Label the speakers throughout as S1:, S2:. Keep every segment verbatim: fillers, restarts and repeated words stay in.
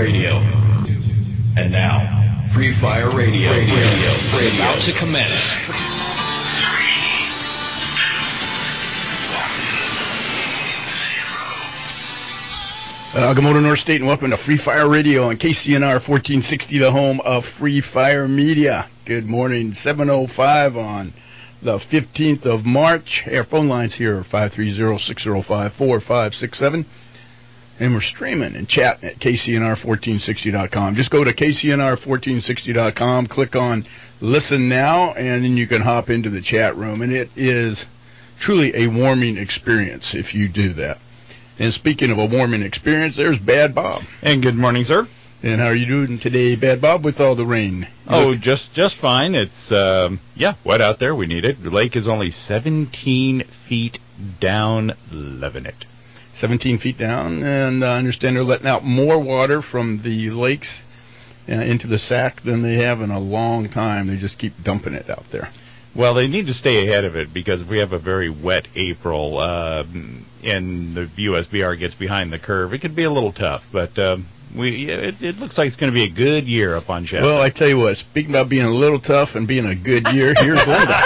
S1: Radio. And now, Free Fire Radio. Radio. Radio. Radio. About to commence.
S2: Uh, good morning, North State, and welcome to Free Fire Radio on K C N R fourteen sixty, the home of Free Fire Media. Good morning, seven oh five on the fifteenth of March. Our phone lines here are five three zero, six zero five, four five six seven. And we're streaming and chatting at K C N R fourteen sixty dot com. Just go to K C N R fourteen sixty dot com, click on Listen Now, and then you can hop into the chat room. And it is truly a warming experience if you do that. And speaking of a warming experience, there's Bad Bob.
S3: And good morning, sir.
S2: And how are you doing today, Bad Bob, with all the rain? You
S3: oh,
S2: look-
S3: just just fine. It's, um, yeah, wet out there. We need it. The lake is only seventeen feet down. Loving it.
S2: seventeen feet down, and I understand they're letting out more water from the lakes uh, into the Sac than they have in a long time. They just keep dumping it out there.
S3: Well, they need to stay ahead of it because if we have a very wet April uh, and the U S B R gets behind the curve, it could be a little tough. But um, we it, it looks like it's going to be a good year up on Chester.
S2: Well, I tell you what, speaking about being a little tough and being a good year, here's Linda.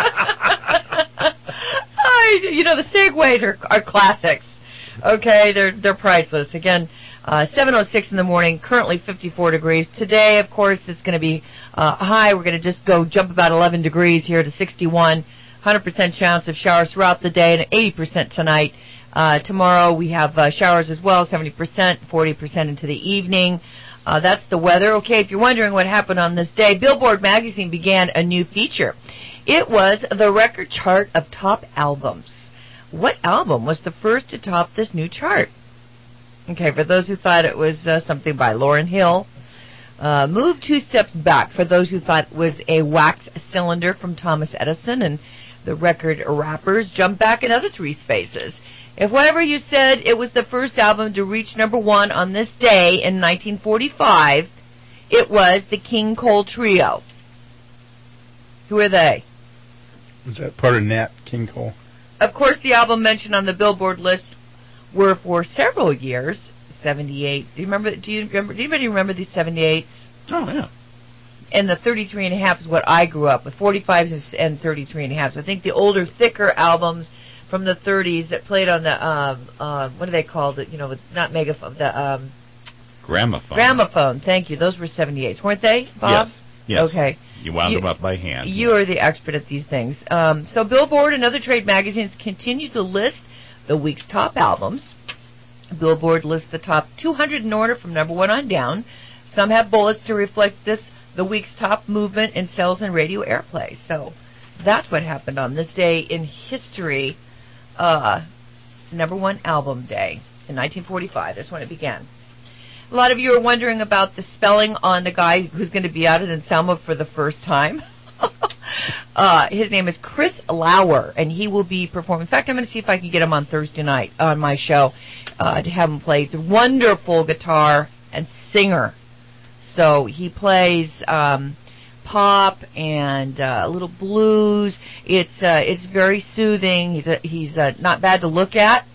S4: You know, the segues are, are classics. Okay, they're they're priceless. Again, uh, seven oh six in the morning, currently fifty-four degrees. Today, of course, it's going to be uh, high. We're going to just go jump about eleven degrees here to sixty-one. one hundred percent chance of showers throughout the day and eighty percent tonight. Uh, tomorrow we have uh, showers as well, seventy percent, forty percent into the evening. Uh, that's the weather. Okay, if you're wondering what happened on this day, Billboard magazine began a new feature. It was the record chart of top albums. What album was the first to top this new chart? Okay, for those who thought it was uh, something by Lauryn Hill, uh, move two steps back. For those who thought it was a wax cylinder from Thomas Edison, and the record rappers, jump back another three spaces. If whatever you said it was the first album to reach number one on this day in nineteen forty-five, it was the King Cole Trio. Who are they?
S2: Was that part of Nat King Cole?
S4: Of course, the album mentioned on the Billboard list were for several years. seventy-eight. Do you remember? Do you remember? Do anybody remember these seventy-eights?
S3: Oh yeah.
S4: And the thirty-three and a half is what I grew up with. forty-fives and thirty-three and a half. So I think the older, thicker albums from the thirties that played on the um, uh, what do they call it? You know, not megaphone, the um,
S3: gramophone.
S4: Gramophone. Thank you. Those were seventy-eights, weren't they, Bob?
S3: Yes. Yes.
S4: Okay.
S3: You wound
S4: you,
S3: them up by hand.
S4: You are the expert at these things. Um, so Billboard and other trade magazines continue to list the week's top albums. Billboard lists the top two hundred in order from number one on down. Some have bullets to reflect this, the week's top movement in sales and radio airplay. So that's what happened on this day in history. Uh, number one album day in nineteen forty-five. That's when it began. A lot of you are wondering about the spelling on the guy who's going to be out in Selma for the first time. uh, his name is Chris Lauer, and he will be performing. In fact, I'm going to see if I can get him on Thursday night on my show uh, to have him play. He's a wonderful guitar and singer. So he plays um, pop and uh, a little blues. It's uh, it's very soothing. He's a, he's uh, not bad to look at.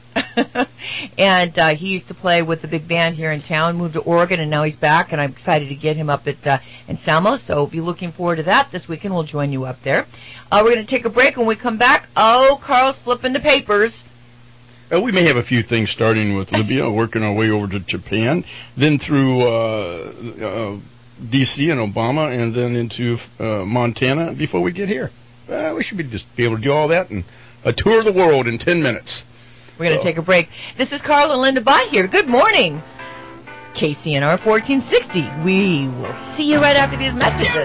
S4: and uh, he used to play with the big band here in town, moved to Oregon, and now he's back, and I'm excited to get him up at uh, in Selma, so be looking forward to that this weekend. We'll join you up there. Uh, we're going to take a break. When we come back, oh, Carl's flipping the papers.
S2: Uh, we may have a few things starting with Libya, working our way over to Japan, then through uh, uh, D C and Obama, and then into uh, Montana before we get here. Uh, we should be just be able to do all that and a tour of the world in ten minutes.
S4: We're going to take a break. This is Carl and Linda Bott here. Good morning. K C N R fourteen sixty. We will see you right after these messages.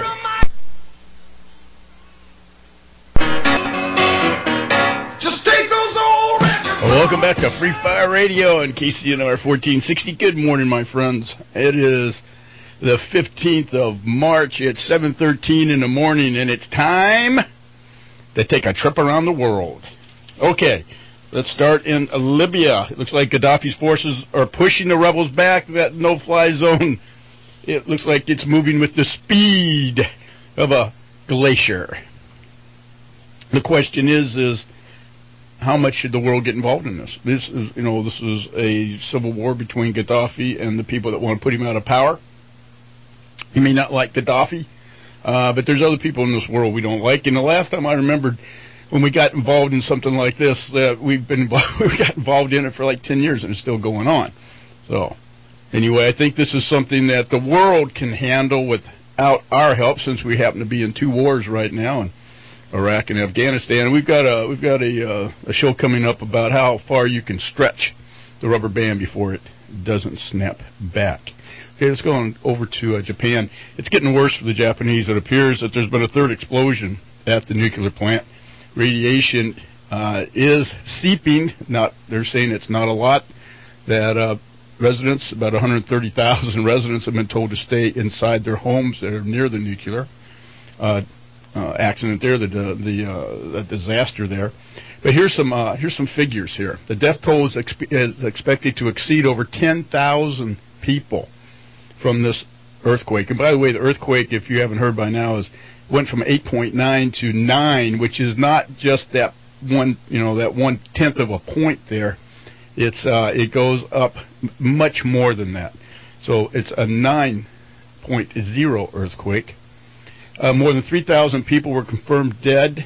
S2: Just take those old records. Well, welcome back to Free Fire Radio and K C N R fourteen sixty. Good morning, my friends. It is the fifteenth of March. It's seven thirteen in the morning, and it's time to take a trip around the world. Okay. Let's start in Libya. It looks like Gaddafi's forces are pushing the rebels back. That no-fly zone, it looks like it's moving with the speed of a glacier. The question is, is how much should the world get involved in this? This is, you know, this is a civil war between Gaddafi and the people that want to put him out of power. You may not like Gaddafi, uh, but there's other people in this world we don't like. And the last time I remembered when we got involved in something like this, that uh, we've been involved, we got involved in it for like ten years and it's still going on. So anyway, I think this is something that the world can handle without our help, since we happen to be in two wars right now, in Iraq and Afghanistan. We've got a we've got a, uh, a show coming up about how far you can stretch the rubber band before it doesn't snap back. Okay, let's go on over to uh, Japan. It's getting worse for the Japanese. It appears that there's been a third explosion at the nuclear plant. Radiation uh, is seeping. Not, they're saying it's not a lot. That uh, residents, about one hundred thirty thousand residents, have been told to stay inside their homes that are near the nuclear uh, uh, accident there, the the, uh, the disaster there. But here's some uh, here's some figures here. The death toll is, expe- is expected to exceed over ten thousand people from this earthquake. And by the way, the earthquake, if you haven't heard by now, is went from eight point nine to nine, which is not just that one, you know, that one tenth of a point there. It's uh, it goes up m- much more than that. So it's a nine point oh earthquake. Uh, more than three thousand people were confirmed dead,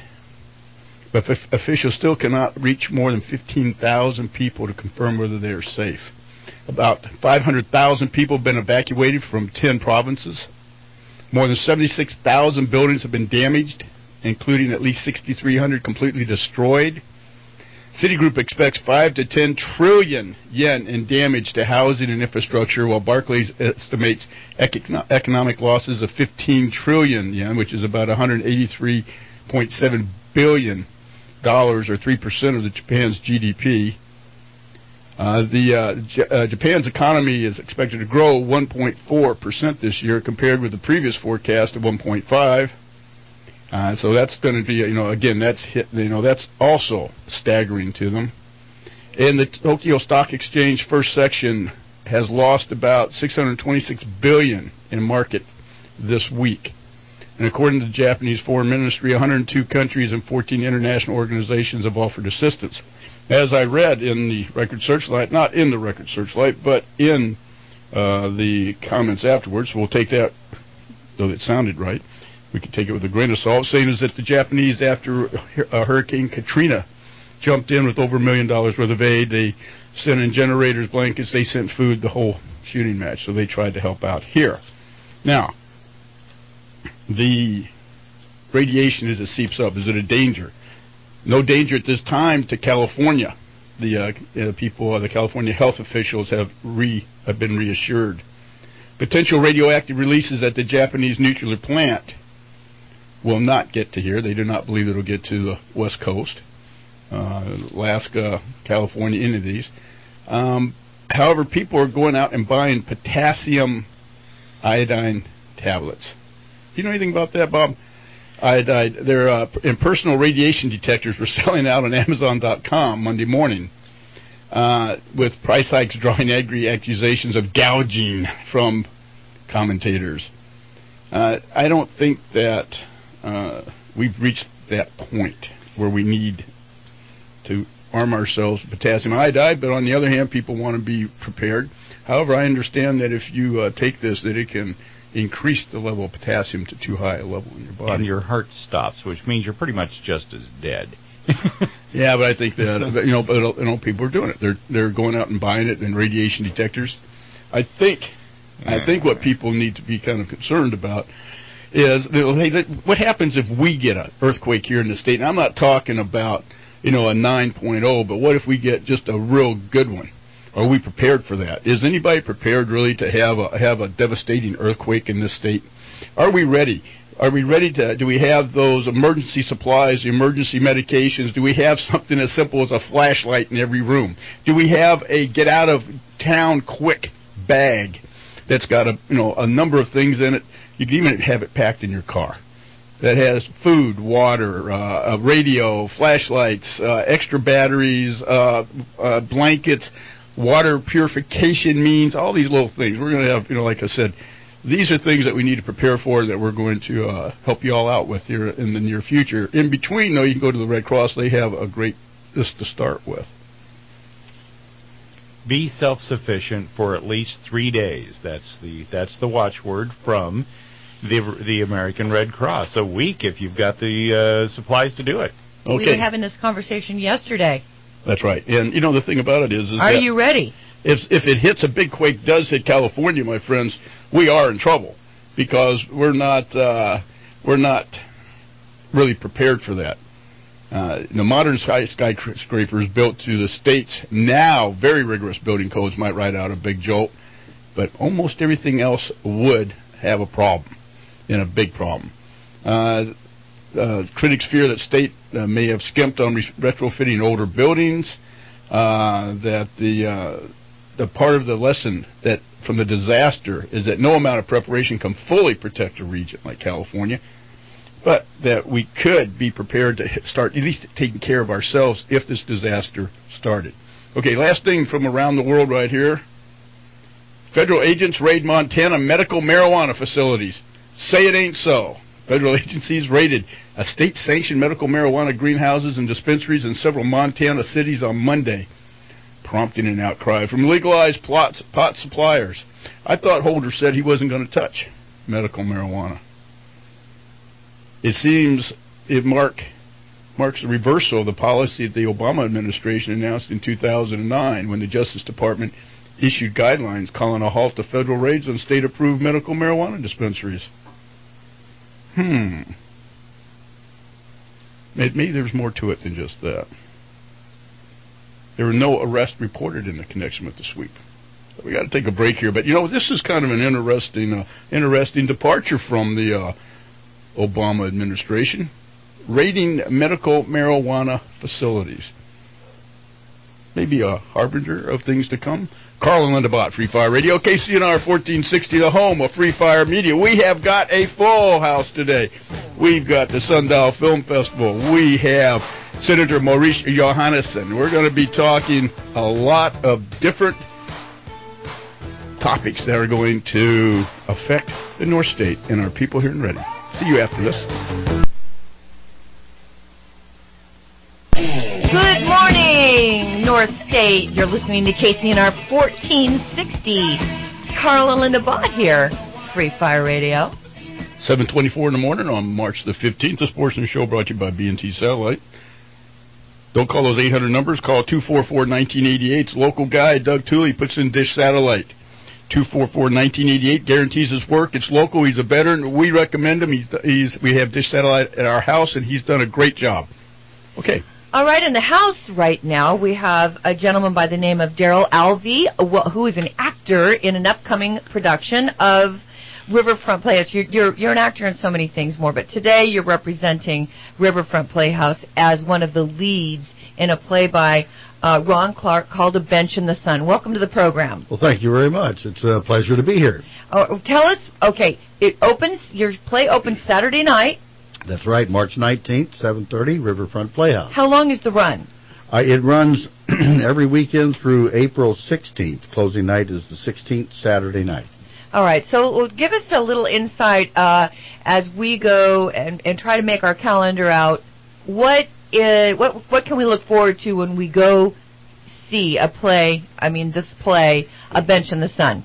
S2: but f- officials still cannot reach more than fifteen thousand people to confirm whether they are safe. About five hundred thousand people have been evacuated from ten provinces. More than seventy-six thousand buildings have been damaged, including at least six thousand three hundred completely destroyed. Citigroup expects five to ten trillion yen in damage to housing and infrastructure, while Barclays estimates econo- economic losses of fifteen trillion yen, which is about one hundred eighty-three point seven billion dollars, or three percent of the Japan's G D P. Uh, the uh, J- uh, Japan's economy is expected to grow one point four percent this year, compared with the previous forecast of one point five. Uh, so that's going to be, you know, again, that's hit, you know, that's also staggering to them. And the Tokyo Stock Exchange first section has lost about six hundred twenty-six billion dollars in market this week. And according to the Japanese Foreign Ministry, one hundred two countries and fourteen international organizations have offered assistance. As I read in the Record Searchlight, not in the Record Searchlight, but in uh, the comments afterwards, we'll take that, though it sounded right, we could take it with a grain of salt, saying is that the Japanese, after uh, Hurricane Katrina, jumped in with over a million dollars worth of aid. They sent in generators, blankets, they sent food, the whole shooting match. So they tried to help out here. Now, the radiation as it seeps up, is it a danger? No danger at this time to California. The uh, uh, people, uh, the California health officials have re have been reassured. Potential radioactive releases at the Japanese nuclear plant will not get to here. They do not believe it will get to the West Coast, uh, Alaska, California, any of these. Um, however, people are going out and buying potassium iodine tablets. Do you know anything about that, Bob? Iodide. Their uh, impersonal radiation detectors were selling out on Amazon dot com Monday morning, uh, with price hikes drawing angry accusations of gouging from commentators. Uh, I don't think that uh, we've reached that point where we need to arm ourselves with potassium iodide, but on the other hand, people want to be prepared. However, I understand that if you uh, take this, that it can increase the level of potassium to too high a level in your body.
S3: And your heart stops, which means you're pretty much just as dead.
S2: Yeah, but I think that, you know, but, you know, people are doing it. They're they're going out and buying it in radiation detectors. I think I think what people need to be kind of concerned about is, you know, hey, what happens if we get an earthquake here in the state? And I'm not talking about, you know, a nine point oh, but what if we get just a real good one? Are we prepared for that? Is anybody prepared really to have a have a devastating earthquake in this state? Are we ready? Are we ready to, do we have those emergency supplies, emergency medications? Do we have something as simple as a flashlight in every room? Do we have a get out of town quick bag that's got a, you know, a number of things in it? You can even have it packed in your car. That has food, water, uh, a radio, flashlights, uh, extra batteries, uh, uh, blankets, water purification means, all these little things. We're going to have, you know, like I said, these are things that we need to prepare for that we're going to uh, help you all out with here in the near future. In between, though, you can go to the Red Cross. They have a great this to start with?
S3: Be self-sufficient for at least three days. That's the that's the watchword from the the American Red Cross. A week if you've got the uh, supplies to do it.
S2: Okay.
S4: We were having this conversation yesterday.
S2: That's right. And you know the thing about it is, is
S4: are
S2: that
S4: you ready?
S2: If if it hits a big quake, does hit California, my friends, we are in trouble because we're not uh, we're not really prepared for that. Uh, the modern sky, skyscrapers built to the state's now very rigorous building codes might ride out a big jolt, but almost everything else would have a problem, and a big problem. Uh, uh, critics fear that state uh, may have skimped on re- retrofitting older buildings, uh, that the uh, the part of the lesson that from the disaster is that no amount of preparation can fully protect a region like California, but that we could be prepared to start at least taking care of ourselves if this disaster started. Okay, last thing from around the world right here. Federal agents raid Montana medical marijuana facilities. Say it ain't so. Federal agencies raided a state-sanctioned medical marijuana greenhouses and dispensaries in several Montana cities on Monday, prompting an outcry from legalized plots, pot suppliers. I thought Holder said he wasn't going to touch medical marijuana. It seems it mark, marks the reversal of the policy that the Obama administration announced in two thousand nine when the Justice Department issued guidelines calling a halt to federal raids on state-approved medical marijuana dispensaries. Hmm. Maybe there's more to it than just that. There were no arrests reported in the connection with the sweep. We got to take a break here, but you know this is kind of an interesting, uh, interesting departure from the uh, Obama administration, raiding medical marijuana facilities. Maybe a harbinger of things to come. Carl and Linda Bott, Free Fire Radio, K C N R fourteen sixty, the home of Free Fire Media. We have got a full house today. We've got the Sundial Film Festival. We have Senator Maurice Johannesson. We're going to be talking a lot of different topics that are going to affect the North State and our people here in Reading. See you after this.
S4: Good morning, North State. You're listening to K C N R fourteen sixty. Carl and Linda Bott here, Free Fire Radio.
S2: seven twenty-four in the morning on March the fifteenth. The Sports News Show brought to you by B and T Satellite. Don't call those eight hundred numbers. Call two four four, one nine eight eight. It's local guy, Doug Tooley, puts in Dish Satellite. two four four, one nine eight eight, guarantees his work. It's local. He's a veteran. We recommend him. He's, he's We have Dish Satellite at our house, and he's done a great job. Okay.
S4: All right, in the house right now, we have a gentleman by the name of Daryl Alvey, who is an actor in an upcoming production of Riverfront Playhouse. You're, you're, you're an actor in so many things more, but today you're representing Riverfront Playhouse as one of the leads in a play by uh, Ron Clark called A Bench in the Sun. Welcome to the program.
S5: Well, thank you very much. It's a pleasure to be here.
S4: Oh, tell us, okay, it opens, your play opens Saturday night.
S5: That's right, March nineteenth, seven thirty, Riverfront Playhouse.
S4: How long is the run?
S5: Uh, it runs every weekend through April sixteenth. Closing night is the sixteenth, Saturday night.
S4: All right, so well, give us a little insight uh, as we go and, and try to make our calendar out. What is, what what can we look forward to when we go see a play, I mean this play, A Bench in the Sun?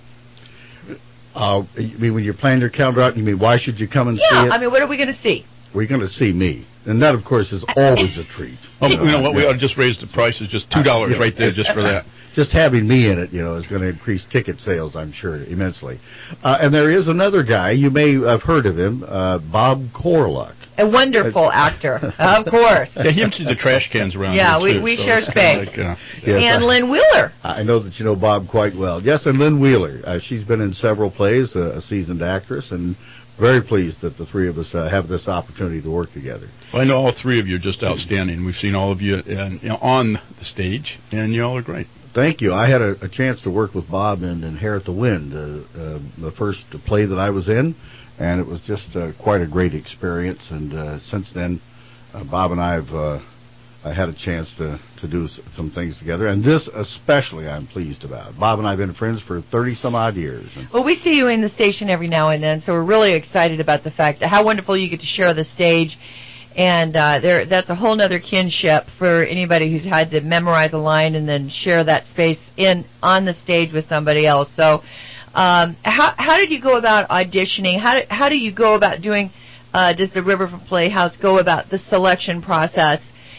S5: Uh, you mean when you're planning your calendar out, you mean why should you come and
S4: yeah,
S5: see it?
S4: Yeah, I mean, what are we going to see?
S5: We're going to see me. And that, of course, is always a treat.
S2: Oh, you know what? We ought to just raise the prices just two dollars uh, yeah. right there just for that.
S5: Just having me in it, you know, is going to increase ticket sales, I'm sure, immensely. Uh, and there is another guy, you may have heard of him, uh, Bob Corluck.
S4: A wonderful actor, of course.
S2: Yeah, he empties the trash cans around
S4: yeah,
S2: here,
S4: we,
S2: too,
S4: we
S2: so
S4: share space.
S2: Like, uh,
S5: yes,
S4: and
S5: I,
S4: Lynn Wheeler.
S5: I know that you know Bob quite well. Yes, and Lynn Wheeler. Uh, she's been in several plays, uh, a seasoned actress, and very pleased that the three of us uh, have this opportunity to work together.
S2: Well, I know all three of you are just outstanding. We've seen all of you, in, you know, on the stage, and you all are great.
S5: Thank you. I had a, a chance to work with Bob in Inherit the Wind, uh, uh, the first play that I was in, and it was just uh, quite a great experience. And uh, since then, uh, Bob and I have uh, I had a chance to, to do s- some things together, and this especially I'm pleased about. Bob and I have been friends for thirty-some-odd years.
S4: Well, we see you in the station every now and then, so we're really excited about the fact that how wonderful you get to share the stage And uh, there, that's a whole other kinship for anybody who's had to memorize a line and then share that space in on the stage with somebody else. So, um, how how did you go about auditioning? How do, how do you go about doing? Uh, does the Riverfront Playhouse go about the selection process?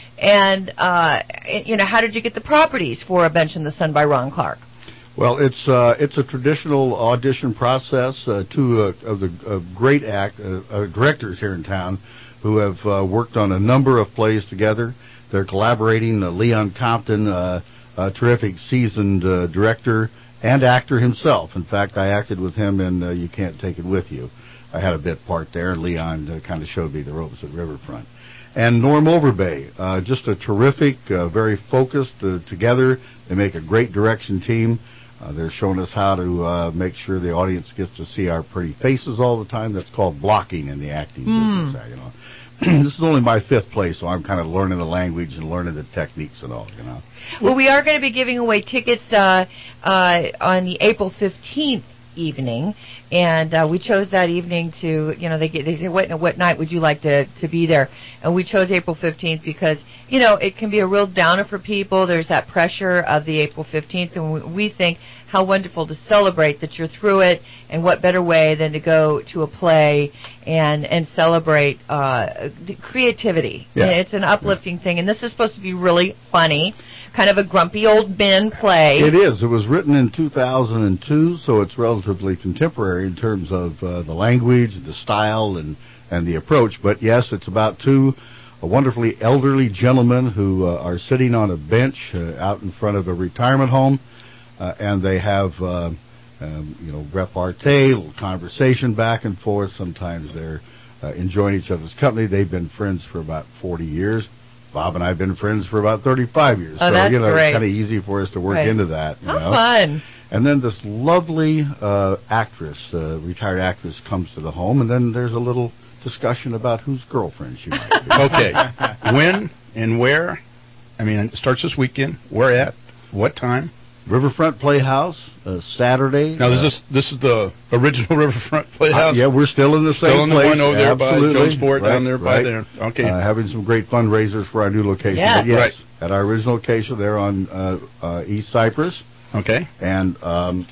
S4: And uh, you know, how did you get the properties for A Bench in the Sun by Ron Clark?
S5: Well, it's uh, it's a traditional audition process. Uh, two uh, of the uh, great act uh, uh, directors here in town who have uh, worked on a number of plays together. They're collaborating. Uh, Leon Compton, uh, a terrific seasoned uh, director and actor himself. In fact, I acted with him in uh, You Can't Take It With You. I had a bit part there, and Leon uh, kind of showed me the ropes at Riverfront. And Norm Overbay, uh, just a terrific, uh, very focused uh, together. They make a great direction team. Uh, they're showing us how to uh, make sure the audience gets to see our pretty faces all the time. That's called blocking in the acting
S4: mm.
S5: business. You know, this is only my fifth play, so I'm kind of learning the language and learning the techniques and all. You know.
S4: Well, we are going to be giving away tickets uh, uh, on the April fifteenth evening, and uh, we chose that evening to, you know, they get, they say, what what night would you like to, to be there? And we chose April fifteenth because, you know, it can be a real downer for people. There's that pressure of the April fifteenth, and we, we think how wonderful to celebrate that you're through it, and what better way than to go to a play and and celebrate uh, the creativity.
S5: Yeah.
S4: It's an uplifting yeah. thing, and this is supposed to be really funny. Kind of a grumpy old Ben play.
S5: It is. It was written in two thousand two, so it's relatively contemporary in terms of uh, the language, the style, and, and the approach. But yes, it's about two uh, wonderfully elderly gentlemen who uh, are sitting on a bench uh, out in front of a retirement home, uh, and they have, uh, um, you know, repartee, a little conversation back and forth. Sometimes they're uh, enjoying each other's company. They've been friends for about forty years. Bob and I have been friends for about thirty-five years.
S4: Oh,
S5: so,
S4: that's
S5: you know,
S4: great.
S5: it's kind of easy for us to work
S4: right.
S5: into that. You
S4: How
S5: know?
S4: fun.
S5: And then this lovely uh, actress, uh, retired actress, comes to the home, and then there's a little discussion about whose girlfriend she might be.
S2: Okay. When and where? I mean, it starts this weekend. Where at? What time?
S5: Riverfront Playhouse, uh, Saturday.
S2: Now, this
S5: uh,
S2: is this is the original Riverfront Playhouse?
S5: Uh, yeah, we're still in the same
S2: still in the
S5: place.
S2: one over there
S5: Absolutely.
S2: by Jonesport,
S5: right,
S2: down there by
S5: right.
S2: there. Okay.
S5: Uh, having some great fundraisers for our new location.
S4: Yeah.
S5: But yes,
S2: right.
S5: at our original location there on uh, uh, East Cypress.
S2: Okay.
S5: And um,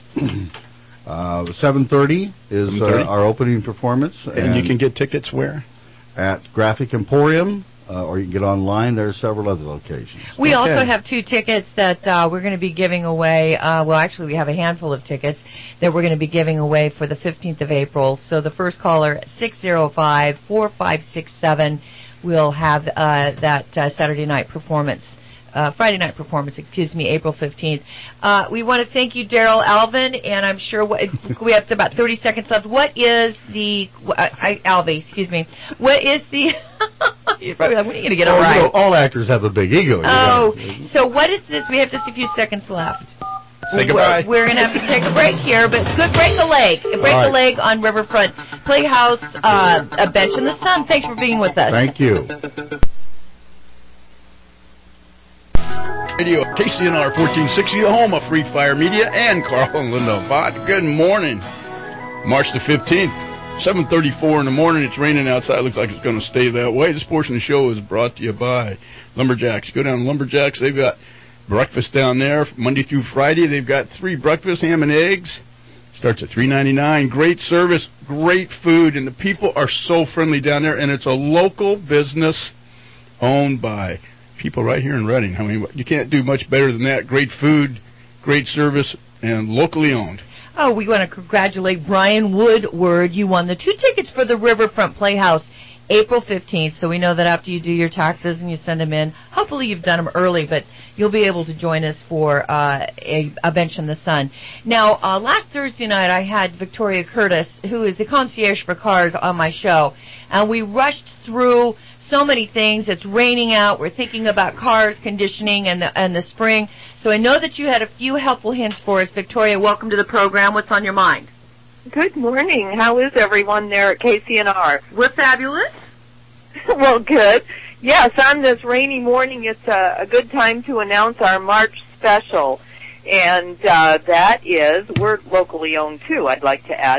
S5: uh, seven thirty is
S2: seven thirty.
S5: Uh, our opening performance.
S2: And,
S5: and
S2: you can get tickets where?
S5: At Graphic Emporium. Uh, or you can get online. There are several other locations.
S4: We
S2: Okay.
S4: also have two tickets that uh, we're going to be giving away. Uh, well, actually, we have a handful of tickets that we're going to be giving away for the fifteenth of April. So the first caller at six oh five, four five six seven will have uh, that uh, Saturday night performance. Uh, Friday night performance, excuse me, April fifteenth. Uh, we want to thank you, Daryl Alvin, and I'm sure what, we have about thirty seconds left. What is the, uh, I, Alvy, excuse me, what is the, you're probably like, when are you going to get it
S5: oh,
S4: right?
S5: You know, all actors have a big ego.
S4: Oh,
S5: you know.
S4: so what is this? We have just a few seconds left.
S2: Say goodbye.
S4: We're, we're going to have to take a break here, but good, break a leg. Break
S5: All
S4: a
S5: right.
S4: leg on Riverfront Playhouse, uh, A Bench in the Sun. Thanks for being with us.
S5: Thank you.
S2: Radio K C N R fourteen sixty, the home of Free Fire Media and Carl and Linda Vaught. Good morning. March the fifteenth, seven thirty-four in the morning. It's raining outside. Looks like it's going to stay that way. This portion of the show is brought to you by Lumberjacks. Go down to Lumberjacks. They've got breakfast down there Monday through Friday. They've got three breakfast, ham and eggs. Starts at three ninety-nine. Great service, great food, and the people are so friendly down there. And it's a local business owned by people right here in Reading. I mean, you can't do much better than that. Great food, great service, and locally owned.
S4: Oh, we want to congratulate Brian Woodward. You won the two tickets for the Riverfront Playhouse, April fifteenth. So we know that after you do your taxes and you send them in, hopefully you've done them early, but you'll be able to join us for uh, a, a Bench in the Sun. Now, uh, last Thursday night I had Victoria Curtis, who is the concierge for cars, on my show, and we rushed through so many things. It's raining out. We're thinking about cars, conditioning, and the, and the spring. So I know that you had a few helpful hints for us. Victoria, welcome to the program. What's on your mind?
S6: Good morning. How is everyone there at K C N R?
S4: We're fabulous.
S6: Well, good. Yes, on this rainy morning, it's a, a good time to announce our March special. And uh, that is, we're locally owned too, I'd like to add.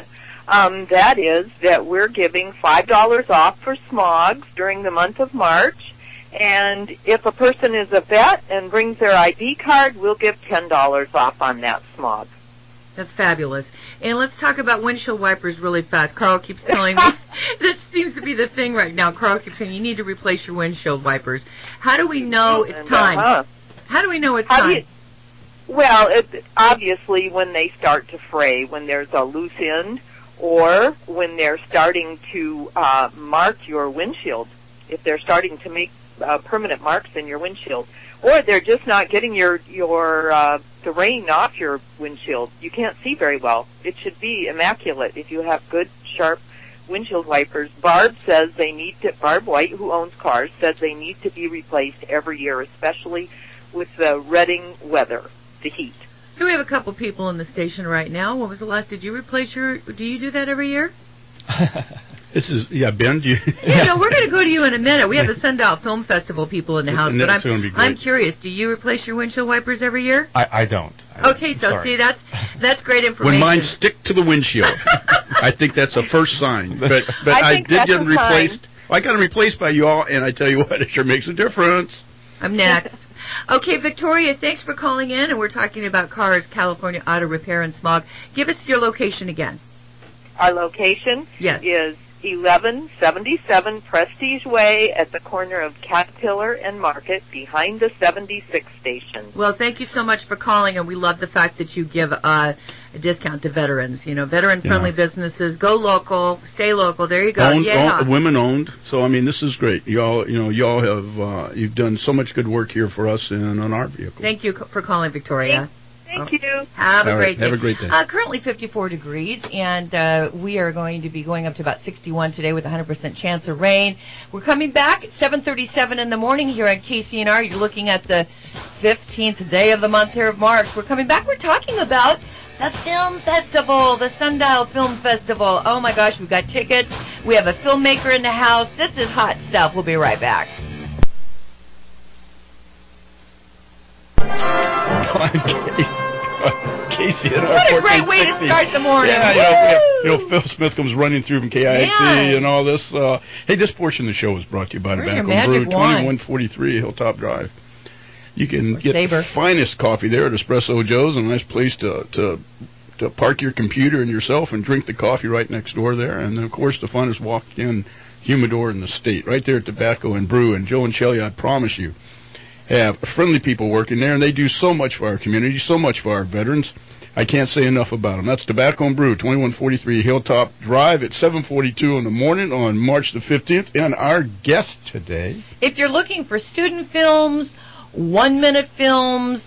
S6: Um, that is that we're giving five dollars off for smogs during the month of March. And if a person is a vet and brings their I D card, we'll give ten dollars off on that smog.
S4: That's fabulous. And let's talk about windshield wipers really fast. Carl keeps telling me this seems to be the thing right now. Carl keeps saying you need to replace your windshield wipers. How do we know it's time?
S6: Uh-huh.
S4: How do we know it's
S6: How
S4: time?
S6: do you, well, it, obviously when they start to fray, when there's a loose end, or when they're starting to uh, mark your windshield, if they're starting to make uh, permanent marks in your windshield, or they're just not getting your your uh, the rain off your windshield. You can't see very well. It should be immaculate if you have good, sharp windshield wipers. Barb says they need to. Barb White, who owns cars, says they need to be replaced every year, especially with the Reading weather, the heat.
S4: We have a couple people in the station right now. When was the last? Did you replace your? Do you do that every year?
S2: This is yeah, Ben. Do you?
S4: Yeah, no, we're going to go to you in a minute. We have the Sundial Film Festival people in the house,
S2: And
S4: but
S2: that's
S4: I'm
S2: gonna be great.
S4: I'm curious. Do you replace your windshield wipers every year?
S7: I, I don't. I don't.
S4: Okay, so
S7: Sorry.
S4: see that's that's great information.
S2: When mine stick to the windshield, I think that's a first sign. But but
S6: I
S2: I,
S6: think
S2: did
S6: that's
S2: get them
S6: a sign.
S2: replaced. I got them replaced by you all, and I tell you what, it sure makes a difference.
S4: I'm next. Okay, Victoria, thanks for calling in, and we're talking about cars, California Auto Repair and Smog. Give us your location again.
S6: Our location
S4: Yes.
S6: is eleven seventy-seven Prestige Way at the corner of Caterpillar and Market behind the seventy-six station.
S4: Well, thank you so much for calling, and we love the fact that you give uh, a discount to veterans. You know, veteran-friendly
S2: Yeah.
S4: businesses. Go local, stay local. There you go.
S2: Owned,
S4: yeah.
S2: owned, women owned. So I mean, this is great. Y'all, you know, y'all have uh, you've done so much good work here for us and on our vehicle.
S4: Thank you co- for calling, Victoria.
S6: Thank
S4: Oh.
S6: you.
S4: Have a
S2: All right,
S4: great day.
S2: have a great day.
S4: Uh, currently fifty-four degrees, and uh, we are going to be going up to about sixty-one today with a one hundred percent chance of rain. We're coming back at seven thirty-seven in the morning here at K C N R. You're looking at the fifteenth day of the month here of March. We're coming back. We're talking about the film festival, the Sundial Film Festival. Oh, my gosh, we've got tickets. We have a filmmaker in the house. This is hot stuff. We'll be right back.
S2: Casey and
S4: What a great way to start the morning.
S2: Yeah, you know, we have, you know, Phil Smith comes running through from K I X E
S4: Yeah.
S2: and all this. Uh, hey, this portion of the show is brought to you by
S4: Where's your
S2: Tobacco Brew,
S4: magic wand?
S2: twenty-one forty-three Hilltop Drive. You can
S4: Or
S2: get
S4: Sabre.
S2: the finest coffee there at Espresso Joe's, a nice place to to to park your computer and yourself and drink the coffee right next door there. And then, of course, the finest walk-in humidor in the state, right there at Tobacco and Brew. And Joe and Shelley, I promise you, have friendly people working there, and they do so much for our community, so much for our veterans. I can't say enough about them. That's Tobacco and Brew, twenty-one forty-three Hilltop Drive at seven forty-two in the morning on March the fifteenth. And our guest today...
S4: If you're looking for student films, one-minute films,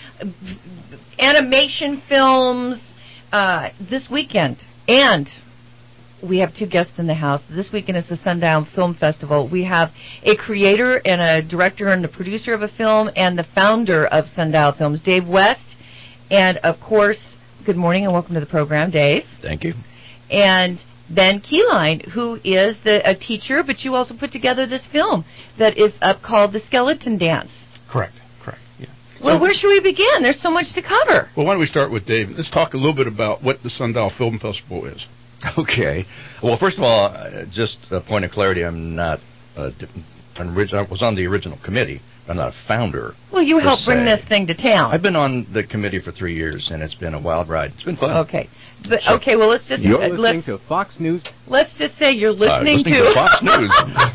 S4: animation films, uh, this weekend, and we have two guests in the house. This weekend is the Sundown Film Festival. We have a creator and a director and the producer of a film and the founder of Sundial Films, Dave West. And, of course, good morning and welcome to the program, Dave.
S8: Thank you.
S4: And Ben Keyline, who is the, a teacher, but you also put together this film that is up called The Skeleton Dance.
S7: Correct. Correct. Yeah.
S4: Well, where should we begin? There's so much to cover.
S2: Well, why don't we start with Dave? Let's talk a little bit about what the Sundial Film Festival is.
S8: Okay. Well, first of all, uh, just a point of clarity. I'm not uh, an original. I was on the original committee. I'm not a founder.
S4: Well, you
S8: per
S4: helped bring
S8: se.
S4: this thing to town.
S8: I've been on the committee for three years, and it's been a wild ride. It's been fun.
S4: Okay. But, okay, well, let's just
S7: You're
S4: uh,
S7: listening
S4: let's,
S7: to Fox News.
S4: let's just say you're
S8: Uh,
S4: listening,
S8: listening to Fox News.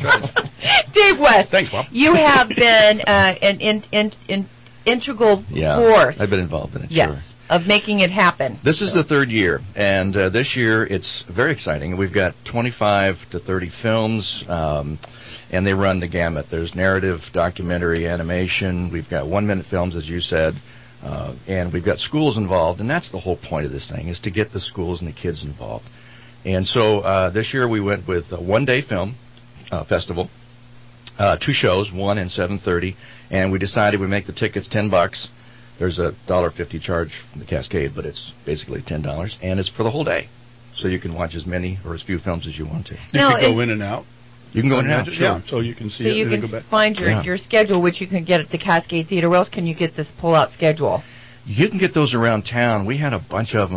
S4: Dave West.
S2: Thanks, Bob.
S4: You have been uh, an in, in, in, integral
S8: Yeah,
S4: force.
S8: I've been involved in it.
S4: Yes,
S8: Sure.
S4: of making it happen.
S8: This is the third year, and uh, this year it's very exciting. We've got twenty-five to thirty films, um, and they run the gamut. There's narrative, documentary, animation. We've got one-minute films, as you said, uh, and we've got schools involved, and that's the whole point of this thing, is to get the schools and the kids involved. And so uh, this year we went with a one-day film uh, festival, uh, two shows, one and seven thirty, and we decided we'd make the tickets ten bucks. There's a one dollar fifty charge from the Cascade, but it's basically ten dollars, and it's for the whole day. So you can watch as many or as few films as you want to.
S2: You
S4: No,
S2: can go
S4: it-
S2: in and out.
S8: You can go in and out, sure.
S2: Yeah, so you can see
S4: So
S2: it
S4: you
S2: and then
S4: can
S2: go back.
S4: find your,
S8: Yeah.
S4: your schedule, which you can get at the Cascade Theater. Where else can you get this pull-out schedule?
S8: You can get those around town. We had a bunch of them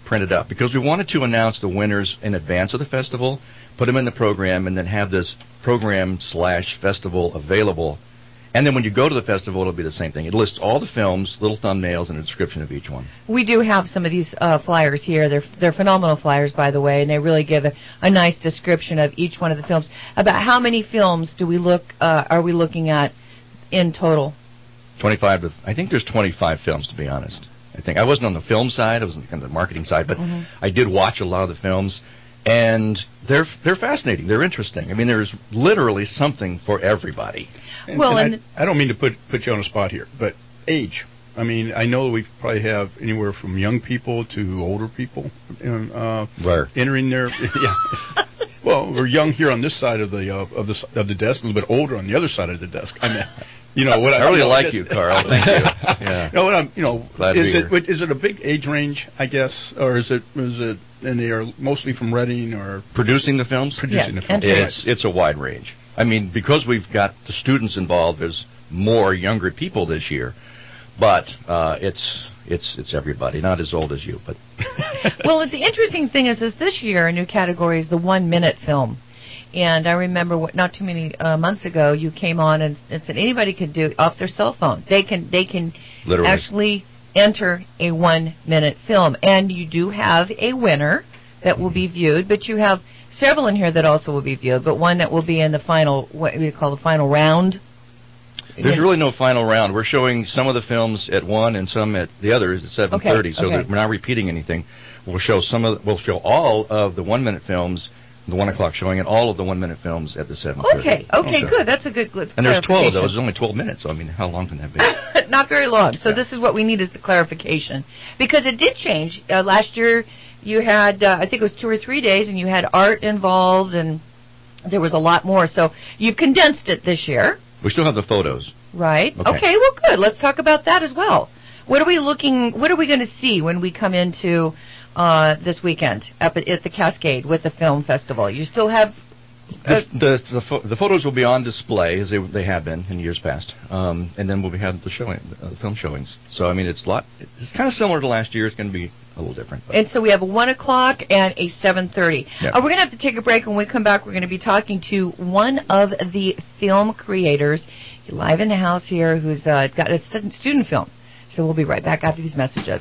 S8: printed up because we wanted to announce the winners in advance of the festival, put them in the program, and then have this program slash festival available. And then when you go to the festival, it'll be the same thing. It lists all the films, little thumbnails, and a description of each one.
S4: We do have some of these uh, flyers here. They're they're phenomenal flyers, by the way, and they really give a, a nice description of each one of the films. About how many films do we look uh, are we looking at in total?
S8: twenty-five. To, I think there's twenty-five films, to be honest. I think I wasn't on the film side. I was on the, kind of the marketing side, but mm-hmm. I did watch a lot of the films. And they're they're fascinating. They're interesting. I mean, there's literally something for everybody.
S2: And,
S4: well,
S2: and
S4: and
S2: I, I don't mean to put put you on the spot here, but age. I mean, I know we probably have anywhere from young people to older people uh,
S8: Where?
S2: entering their. Yeah. Well, we're young here on this side of the uh, of the of the desk, a little bit older on the other side of the desk. I mean, you know what? I,
S8: I really
S2: you know,
S8: like you, Carl. Thank you. Yeah.
S2: You know what I'm. You know,
S8: Glad
S2: is
S8: to
S2: it
S8: be here.
S2: is it a big age range? I guess, or is it is it? And they are mostly from Reading or
S8: producing the films.
S2: Producing
S4: yes,
S2: the films.
S8: It's it's a wide range. I mean, because we've got the students involved, there's more younger people this year, but uh, it's it's it's everybody, not as old as you, but.
S4: Well, the interesting thing is, is this year a new category is the one-minute film. And I remember what, not too many uh, months ago, you came on and, and said anybody could do it off their cell phone. They can they can
S8: Literally.
S4: actually enter a one-minute film. And you do have a winner that will be viewed, but you have several in here that also will be viewed, but one that will be in the final, what we call the final round.
S8: There's really no final round. We're showing some of the films at one and some at the others at seven thirty,
S4: okay,
S8: so
S4: okay.
S8: that we're not repeating anything. We'll show some of we'll show all of the one-minute films, the one o'clock showing, and all of the one-minute films at the seven thirty.
S4: Okay, okay,
S2: Okay.
S4: good. That's a good, good
S8: And there's twelve of those.
S4: clarification.
S8: There's only twelve minutes, so I mean, how long can that be?
S4: Not very long. So
S8: Yeah.
S4: this is what we need is the clarification. Because it did change. Uh, last year you had, uh, I think it was two or three days, and you had art involved, and there was a lot more. So you've condensed it this year,
S8: We still have the photos.
S4: right?
S8: Okay.
S4: Okay, well, good. Let's talk about that as well. What are we looking, what are we going to see when we come into uh, this weekend up at, at the Cascade with the film festival? You still have... Uh,
S8: The, the, the, pho- the photos will be on display, as they, they have been in years past, um, and then we'll be having the showing, uh, film showings. So I mean, it's a lot. It's kind of similar to last year. It's going to be a little different. But.
S4: And so we have a one o'clock and a seven thirty.
S8: Yeah.
S4: Uh, we're going to have to take a break. When we come back, we're going to be talking to one of the film creators live in the house here who's uh, got a stu- student film. So we'll be right back after these messages.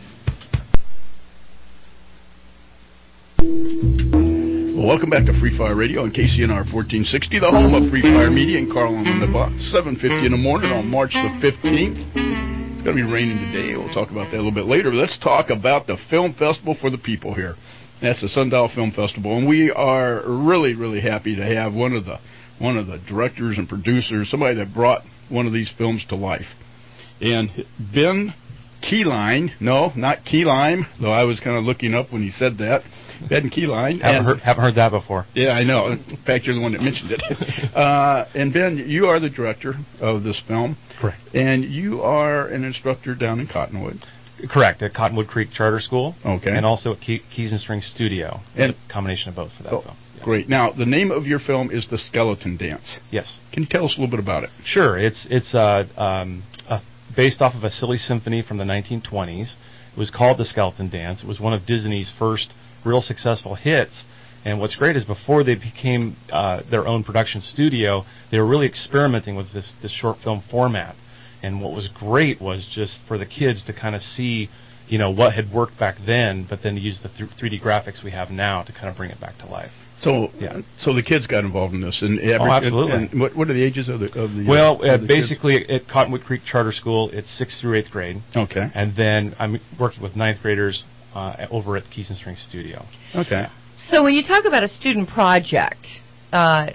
S2: Well, welcome back to Free Fire Radio on K C N R fourteen sixty, the home of Free Fire Media, and Carl on the box. seven fifty in the morning on March the fifteenth. It's going to be raining today. We'll talk about that a little bit later. Let's talk about the Film Festival for the People here. That's the Sundial Film Festival, and we are really, really happy to have one of the one of the directors and producers, somebody that brought one of these films to life. And Ben Keyline, no, not Keylime, though I was kind of looking up when he said that. Ben Keyline.
S7: Haven't
S2: and-
S7: heard, haven't heard that before.
S2: Yeah, I know. In fact, you're the one that mentioned it. Uh, and Ben, you are the director of this film.
S7: Correct.
S2: And you are an instructor down in Cottonwood.
S7: Correct, at Cottonwood Creek Charter School.
S2: Okay.
S7: And also at Key, Keys and Strings Studio.
S2: And-
S7: a combination of both for that
S2: Oh,
S7: film. Yes.
S2: Great. Now, the name of your film is The Skeleton Dance.
S7: Yes.
S2: Can you tell us a little bit about it?
S7: Sure. It's it's uh, um, uh, based off of a silly symphony from the nineteen twenties. It was called The Skeleton Dance. It was one of Disney's first real successful hits. And what's great is before they became uh, their own production studio, they were really experimenting with this, this short film format. And what was great was just for the kids to kind of see, you know, what had worked back then, but then to use the th- three D graphics we have now to kind of bring it back to life.
S2: So,
S7: Yeah.
S2: so the kids got involved in this, and every,
S7: Oh, absolutely.
S2: And, and what, what are the ages of the of the?
S7: Well,
S2: uh,
S7: uh,
S2: of the kids?
S7: basically at Cottonwood Creek Charter School, it's sixth through eighth grade.
S2: Okay.
S7: And then I'm working with ninth graders uh, over at Keys and Strings Studio.
S2: Okay.
S4: So when you talk about a student project, uh,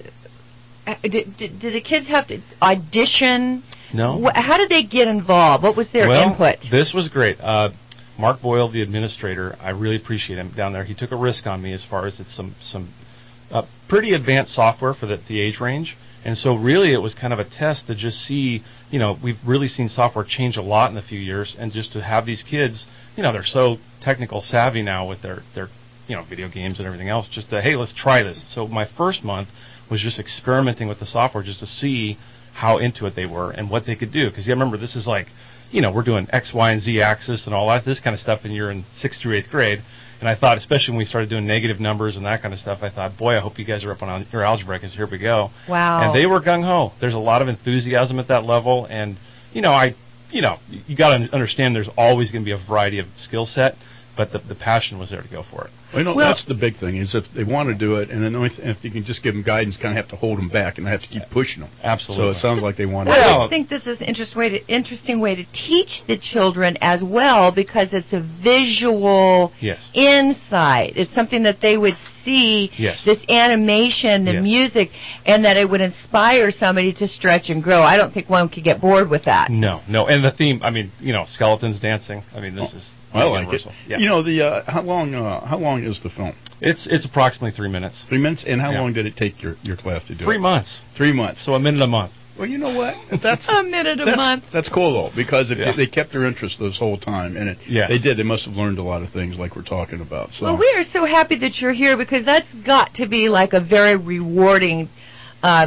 S4: did, did, did the kids have to audition?
S7: No.
S4: Wh- How did they get involved? What was their
S7: well,
S4: input?
S7: This was great. Uh, Mark Boyle, the administrator, I really appreciate him down there. He took a risk on me as far as it's some some uh, pretty advanced software for the, the age range. And so really it was kind of a test to just see, you know, we've really seen software change a lot in a few years, and just to have these kids, you know, they're so technical savvy now with their, their you know, video games and everything else, just to, hey, let's try this. So my first month was just experimenting with the software just to see how into it they were and what they could do. Because, yeah, remember, this is like, you know, we're doing X, Y, and Z axis and all that, this kind of stuff, and you're in sixth through eighth grade. And I thought, especially when we started doing negative numbers and that kind of stuff, I thought, boy, I hope you guys are up on al- your algebra, because here we go.
S4: Wow.
S7: And they were gung-ho. There's a lot of enthusiasm at that level. And, you know, I, you know, you got to understand there's always going to be a variety of skill set, but the, the passion was there to go for it.
S2: Well, you know,
S4: Well-
S2: that's the big thing, is if they want to do it, and then only th- if you can just give them guidance, kind of have to hold them back, and have to keep pushing them.
S7: Absolutely.
S2: So it sounds like they want to.
S4: Well, I think this is an interest way to, interesting way to teach the children as well, because it's a visual
S7: Yes.
S4: insight. It's something that they would see,
S7: Yes.
S4: this animation, the
S7: Yes.
S4: music, and that it would inspire somebody to stretch and grow. I don't think one could get bored with that.
S7: No, no. And the theme, I mean, you know, skeletons dancing. I mean, this is
S2: I like
S7: universal.
S2: it.
S7: Yeah.
S2: You know, the uh, how long uh, how long is the film?
S7: It's it's approximately three minutes.
S2: Three minutes. And how
S7: Yeah.
S2: long did it take your, your class to do
S7: Three
S2: it?
S7: months.
S2: Three months.
S7: So a minute a month.
S2: Well, you know what? That's
S4: A minute a
S2: that's,
S4: month.
S2: That's cool though, because if
S7: Yeah.
S2: they kept their interest this whole time, and it,
S7: Yes.
S2: they did, they must have learned a lot of things like we're talking about. So
S4: Well, we are so happy that you're here, because that's got to be like a very rewarding uh,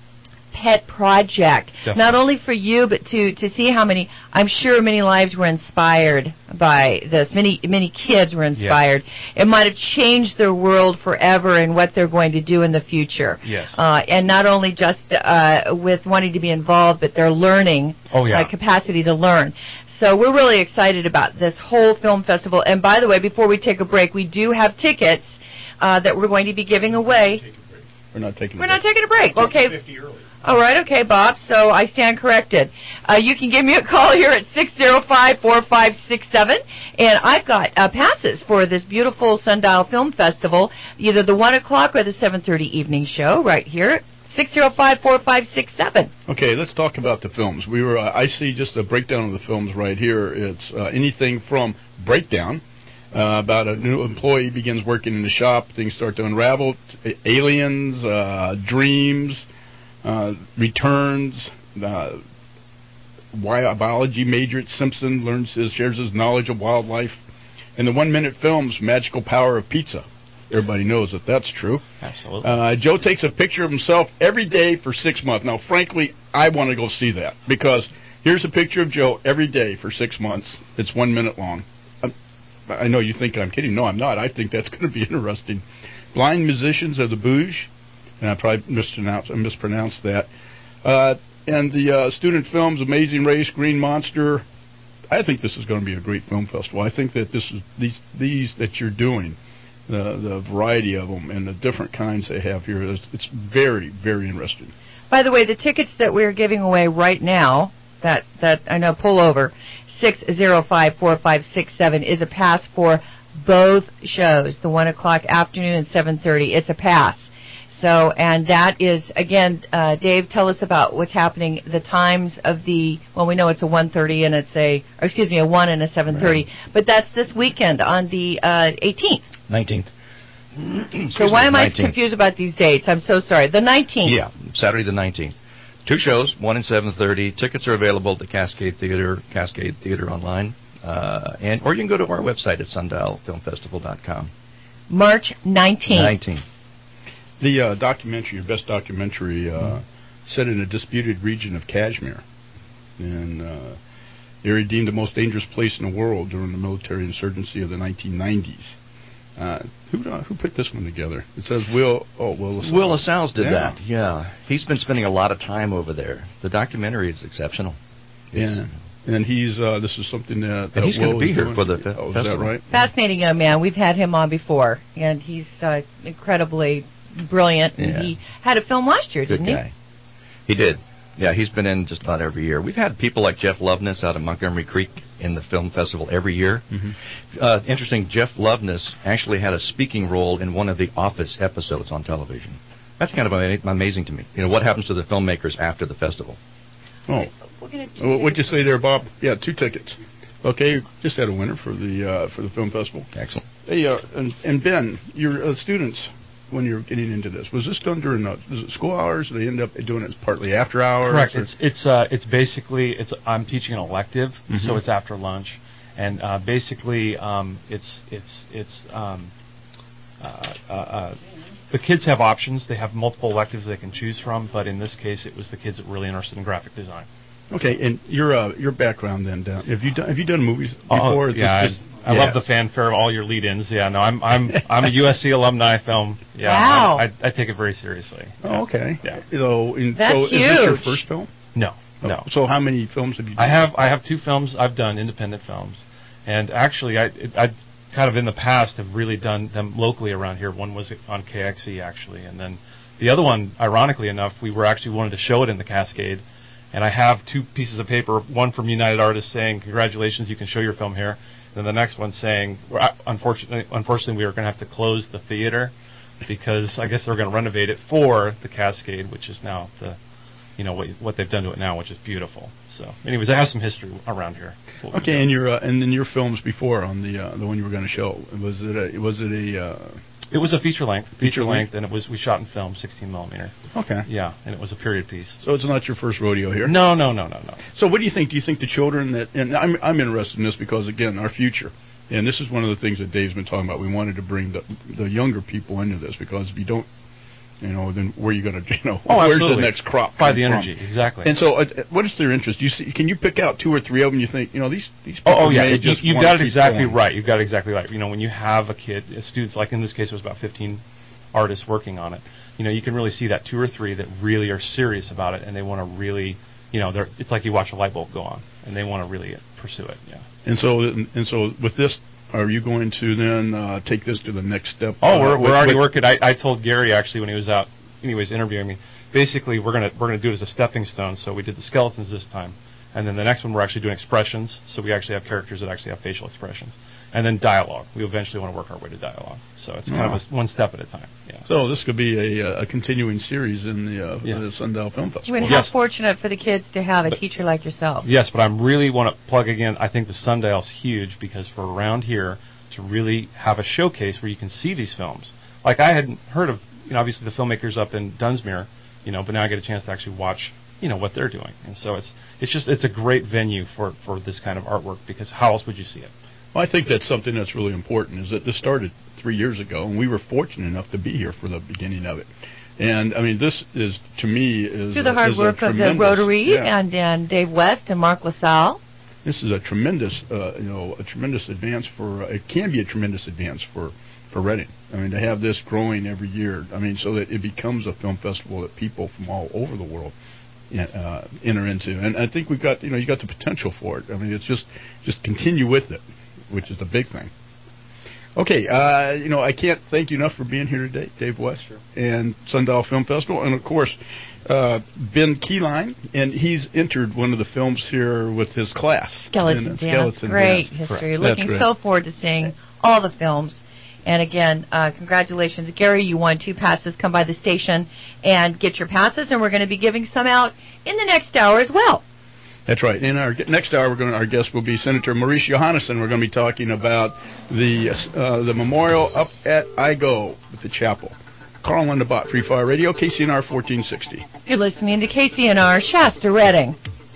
S4: pet project.
S7: Definitely.
S4: Not only for you, but to, to see how many, I'm sure many lives were inspired by this. Many many kids were inspired. It might have changed their world forever and what they're going to do in the future.
S7: Yes.
S4: Uh, and not only just uh, with wanting to be involved, but their learning
S7: Oh, yeah.
S4: uh, capacity to learn. So we're really excited about this whole film festival. And by the way, before we take a break, we do have tickets uh, that we're going to be giving away.
S2: we're not taking.
S4: We're
S2: a
S4: not
S2: break.
S4: taking a break. Okay. All right, okay, Bob. So I stand corrected. Uh, you can give me a call here at six zero five, four five six seven. And I've got uh, passes for this beautiful Sundial Film Festival, either the one o'clock or the seven thirty evening show right here. six zero five, four five six seven.
S2: Okay, let's talk about the films. We were. Uh, I see just a breakdown of the films right here. It's uh, anything from Breakdown, uh, about a new employee begins working in the shop, things start to unravel. T- aliens, uh, Dreams, uh, Returns. Uh, why a biology major at Simpson learns his shares his knowledge of wildlife, and the one-minute films Magical Power of Pizza. Everybody knows that that's true.
S7: Absolutely.
S2: Uh, Joe takes a picture of himself every day for six months. Now, frankly, I want to go see that, because here's a picture of Joe every day for six months. It's one minute long. I'm, I know you think I'm kidding. No, I'm not. I think that's going to be interesting. Blind Musicians of the Bouge, and I probably mispronounced, mispronounced that. Uh, and the uh, student films Amazing Race, Green Monster. I think this is going to be a great film festival. I think that this is these these that you're doing. The, the variety of them and the different kinds they have here. It's, it's very, very interesting.
S4: By the way, the tickets that we're giving away right now, that, that I know, pull over, six zero five, four five six seven, is a pass for both shows, the one o'clock afternoon and seven thirty. It's a pass. So, and that is, again, uh, Dave, tell us about what's happening, the times of the, well, we know it's a one thirty and it's a, or excuse me, a one and a seven thirty, right. But that's this weekend on the uh, eighteenth.
S8: nineteenth.
S4: So why am
S8: nineteenth.
S4: I confused about these dates? I'm so sorry. The nineteenth.
S8: Yeah, Saturday the nineteenth. Two shows, one and seven thirty. Tickets are available at the Cascade Theater, Cascade Theater online, uh, and or you can go to our website at sundial film festival dot com.
S4: March nineteenth.
S8: nineteenth.
S2: The uh, documentary, your best documentary, uh, mm-hmm. set in a disputed region of Kashmir, and uh, area deemed the most dangerous place in the world during the military insurgency of the nineteen nineties. Uh, who uh, who put this one together? It says Will. Oh, Will LaSalle.
S8: Will LaSalle's did
S2: yeah.
S8: that. Yeah, he's been spending a lot of time over there. The documentary is exceptional. It's,
S2: yeah, and he's uh, this is something that, that
S8: and he's going to be here
S2: doing.
S8: for the fe-
S2: oh, is
S8: festival.
S2: that right?
S4: Fascinating young man. We've had him on before, and he's uh, incredibly brilliant. And
S8: yeah.
S4: he had a film last year,
S8: Good
S4: didn't
S8: guy. he? He did. Yeah, he's been in just about every year. We've had people like Jeff Loveness out of Montgomery Creek in the film festival every year.
S2: Mm-hmm.
S8: Uh, interesting, Jeff Loveness actually had a speaking role in one of the Office episodes on television. That's kind of amazing to me. You know, what happens to the filmmakers after the festival?
S2: Oh, well, what'd you say there, Bob? Yeah, two tickets. Okay, just had a winner for the uh, for the film festival.
S8: Excellent.
S2: Hey, uh, and, and Ben, your uh, students, when you're getting into this, was this done during uh, was it school hours? Or they end up doing it partly after hours?
S7: Correct.
S2: Or?
S7: It's it's uh, it's basically it's I'm teaching an elective,
S2: Mm-hmm.
S7: so it's after lunch, and uh, basically um, it's it's it's um, uh, uh, uh, the kids have options. They have multiple electives they can choose from, but in this case, it was the kids that were really interested in graphic design.
S2: Okay, and your uh, your background then, Dan, have you done have you done movies
S7: Oh,
S2: before? Is this
S7: yeah,
S2: just-
S7: I, I
S2: yeah.
S7: love the fanfare of all your lead-ins. Yeah, no, I'm I'm I'm a U S C alumni film. Yeah,
S4: Wow.
S7: I, I, I take it very seriously.
S2: Oh, okay.
S7: Yeah.
S2: So, in,
S4: That's
S2: so is this your
S4: huge.
S2: first film?
S7: No,
S2: Oh,
S7: no.
S2: So how many films have you done?
S7: I have I have two films I've done, independent films, and actually I it, I kind of in the past have really done them locally around here. One was on K X E actually, and then the other one, ironically enough, we were actually wanted to show it in the Cascade, and I have two pieces of paper, one from United Artists saying congratulations, you can show your film here, and then the next one saying well, unfortunately unfortunately we were going to have to close the theater because I guess they were going to renovate it for the Cascade, which is now the you know what what they've done to it now, which is beautiful. So, anyways, I have some history around here.
S2: Okay, and your uh, and then your films before on the uh, the one you were going to show, was it a was it a uh,
S7: It was a feature length, feature,
S2: Feature length?
S7: length, and it was we shot in film, sixteen millimeter.
S2: okay?
S7: Yeah, and it was a period piece.
S2: So it's not your first rodeo here.
S7: No, no, no, no, no.
S2: So what do you think? Do you think the children that and I'm I'm interested in this because again our future, and this is one of the things that Dave's been talking about. We wanted to bring the the younger people into this because if you don't, you know, then where are you going to, you know,
S7: Oh,
S2: where's
S7: absolutely.
S2: the next crop?
S7: By
S2: come
S7: the
S2: from?
S7: energy, exactly.
S2: And so, uh, what is their interest? You see, can you pick out two or three of them? You think, you know, these these people
S7: Oh, oh yeah,
S2: may
S7: you,
S2: just
S7: you've
S2: wanna
S7: got it
S2: keep
S7: exactly
S2: going.
S7: right. You've got it exactly right. You know, when you have a kid, a students, like in this case, it was about fifteen artists working on it. You know, you can really see that two or three that really are serious about it, and they want to really, you know, they're, it's like you watch a light bulb go on, and they want to really pursue it. Yeah.
S2: And so, and so, with this, are you going to then uh, take this to the next step?
S7: Oh,
S2: uh,
S7: we're
S2: with-
S7: we're already
S2: with-
S7: working. I, I told Gary actually when he was out, anyways, interviewing me. Basically, we're gonna we're gonna do it as a stepping stone. So we did the skeletons this time, and then the next one we're actually doing expressions. So we actually have characters that actually have facial expressions, and then dialogue. We eventually want to work our way to dialogue. So it's kind
S2: Wow.
S7: of a, one step at a time. Yeah.
S2: So this could be a, uh, a continuing series in the, uh,
S7: Yeah.
S2: the Sundial Film Festival.
S4: And
S7: Yes.
S4: how fortunate for the kids to have a
S7: But-
S4: teacher like yourself.
S7: Yes, but I really want to plug again. I think the Sundial's huge because for around here to really have a showcase where you can see these films. Like I hadn't heard of, you know, obviously the filmmakers up in Dunsmuir, you know, but now I get a chance to actually watch, you know, what they're doing, and so it's it's just it's a great venue for for this kind of artwork because how else would you see it?
S2: Well, I think that's something that's really important. Is that this started three years ago, and we were fortunate enough to be here for the beginning of it. And I mean, this is to me is
S4: Through the
S2: a-
S4: hard
S2: is a
S4: work of the
S2: tremendous-
S4: Rotary
S2: yeah.
S4: and, and Dave West and Mark LaSalle.
S2: This is a tremendous, uh, you know, a tremendous advance for. Uh, it can be a tremendous advance for, for Reading. I mean, to have this growing every year. I mean, so that it becomes a film festival that people from all over the world uh, enter into. And I think we've got, you know, you got the potential for it. I mean, it's just, just continue with it, which is the big thing. Okay, uh, you know, I can't thank you enough for being here today, Dave West, and Sundial Film Festival, and of course, uh, Ben Keyline, and he's entered one of the films here with his class.
S4: Skeleton
S2: in, uh,
S4: Dance.
S2: Skeleton
S4: Great
S2: Dance.
S4: history.
S2: Correct.
S4: Looking
S2: That's
S4: so
S2: great.
S4: forward to seeing all the films. And again, uh, congratulations. Gary, you won two passes. Come by the station and get your passes, and we're going to be giving some out in the next hour as well.
S2: That's right. In our next hour, we're going. Our guest will be Senator Maurice Johannesson. We're going to be talking about the uh, the memorial up at I G O with the chapel. Carl Lundabot, Free Fire Radio, K C N R fourteen sixty.
S4: You're listening to K C N R Shasta Reading.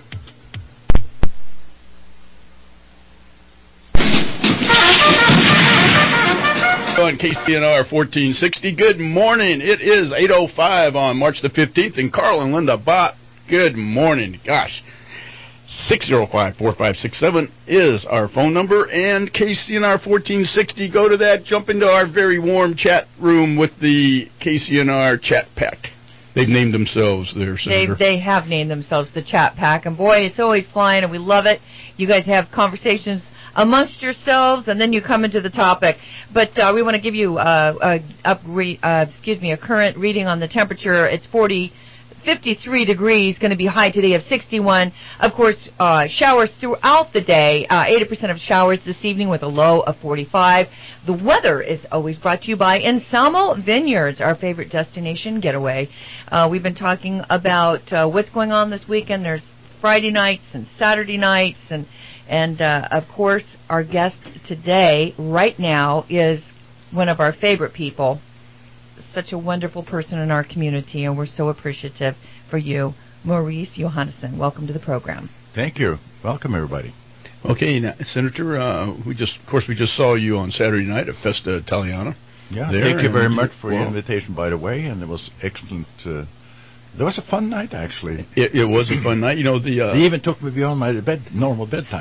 S2: On K C N R fourteen sixty. Good morning. It is eight oh five on March the fifteenth, and Carl and Linda Bott, good morning. Gosh. six oh five, four five six seven is our phone number, and K C N R fourteen sixty. Go to that, jump into our very warm chat room with the K C N R Chat Pack. They've named themselves there,
S4: They,
S2: Senator.
S4: they have named themselves the Chat Pack, and boy, it's always flying, and we love it. You guys have conversations amongst yourselves, and then you come into the topic. But uh, we want to give you uh, a up re, uh, excuse me a current reading on the temperature. It's forty. fifty-three degrees, going to be high today of sixty-one. Of course, uh, showers throughout the day, uh, eighty percent of showers this evening with a low of forty-five. The weather is always brought to you by Ensalmo Vineyards, our favorite destination getaway. Uh, we've been talking about uh, what's going on this weekend. There's Friday nights and Saturday nights, and, and uh, of course, our guest today, right now, is one of our favorite people. Such a wonderful person in our community, and we're so appreciative for you, Maurice Johannesson. Welcome to the program.
S5: Thank you. Welcome, everybody.
S2: Okay, now, Senator, uh, we just, of course, we just saw you on Saturday night at Festa Italiana.
S5: Yeah,
S2: There,
S5: thank you very
S2: and
S5: much
S2: you-
S5: for your
S2: well-
S5: invitation, by the way, and it was excellent uh, That was a fun night, actually.
S2: It, it was a fun night. You know, the uh,
S5: they even took me beyond my bed normal bedtime.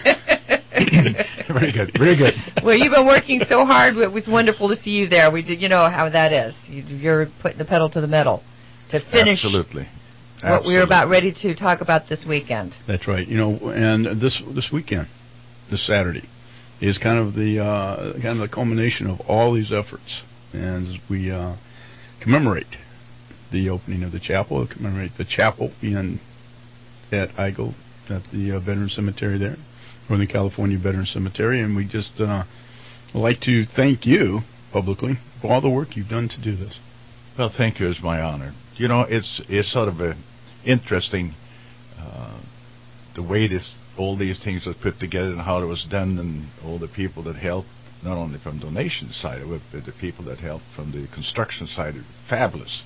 S5: Very good, very good.
S4: Well, you've been working so hard. It was wonderful to see you there. We did, you know how that is. You, you're putting the pedal to the metal to finish.
S5: Absolutely.
S4: What
S5: Absolutely.
S4: we're about ready to talk about this weekend.
S2: That's right. You know, and this this weekend, this Saturday, is kind of the uh, kind of the culmination of all these efforts, and as we uh, commemorate the opening of the chapel, commemorate the chapel in at I G O, at the uh, Veteran Cemetery there, Northern California Veteran Cemetery, and we just uh, like to thank you publicly for all the work you've done to do this.
S5: Well, thank you. It's my honor. You know, it's it's sort of a interesting uh, the way this all these things were put together and how it was done, and all the people that helped, not only from donation side of it, but the people that helped from the construction side. Fabulous.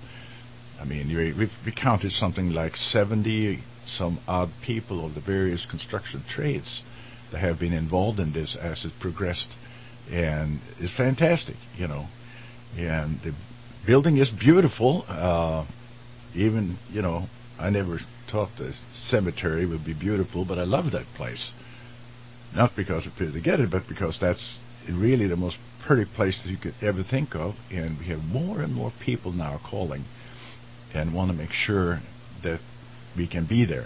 S5: I mean, we we counted something like seventy some odd people of the various construction trades that have been involved in this as it progressed, and it's fantastic, you know. And the building is beautiful. Uh, even, you know, I never thought the cemetery would be beautiful, but I love that place. Not because we put it together, but because that's really the most pretty place that you could ever think of. And we have more and more people now calling and want to make sure that we can be there.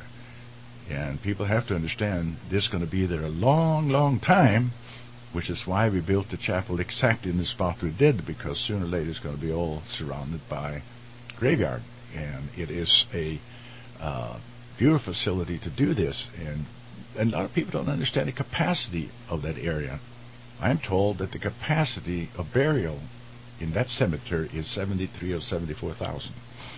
S5: And people have to understand this is going to be there a long, long time, which is why we built the chapel exactly in the spot we did, because sooner or later it's going to be all surrounded by graveyard. And it is a uh, beautiful facility to do this. And, and a lot of people don't understand the capacity of that area. I'm told that the capacity of burial in that cemetery is seventy-three or seventy-four thousand.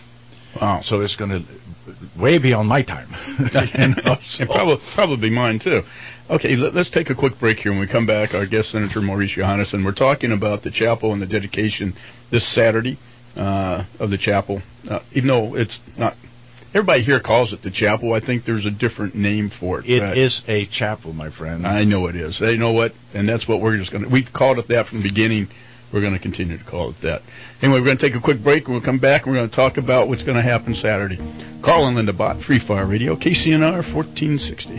S2: Wow.
S5: So it's going to way beyond my time.
S2: and, and probably, probably mine, too. Okay, let, let's take a quick break here. When we come back, our guest, Senator Maurice Johannessen, we're talking about the chapel and the dedication this Saturday uh, of the chapel. Uh, even though it's not, everybody here calls it the chapel, I think there's a different name for it.
S5: It is a chapel, my friend.
S2: I know it is. You know what? And that's what we're just going to, we've called it that from the beginning. We're going to continue to call it that. Anyway, we're going to take a quick break, and we'll come back, and we're going to talk about what's going to happen Saturday. Carl and Linda Bott, Free Fire Radio, K C N R fourteen sixty.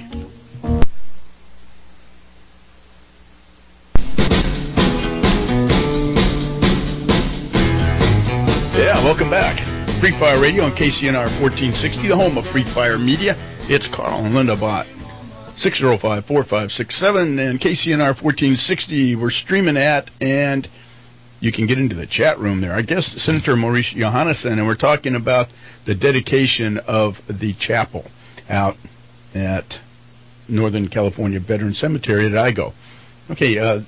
S2: Yeah, welcome back. Free Fire Radio on K C N R fourteen sixty, the home of Free Fire Media. It's Carl and Linda Bott. six oh five, four five six seven and K C N R fourteen sixty we're streaming at, and you can get into the chat room there. Our guest, Senator Maurice Johannessen, and we're talking about the dedication of the chapel out at Northern California Veteran Cemetery at I G O. Okay, uh,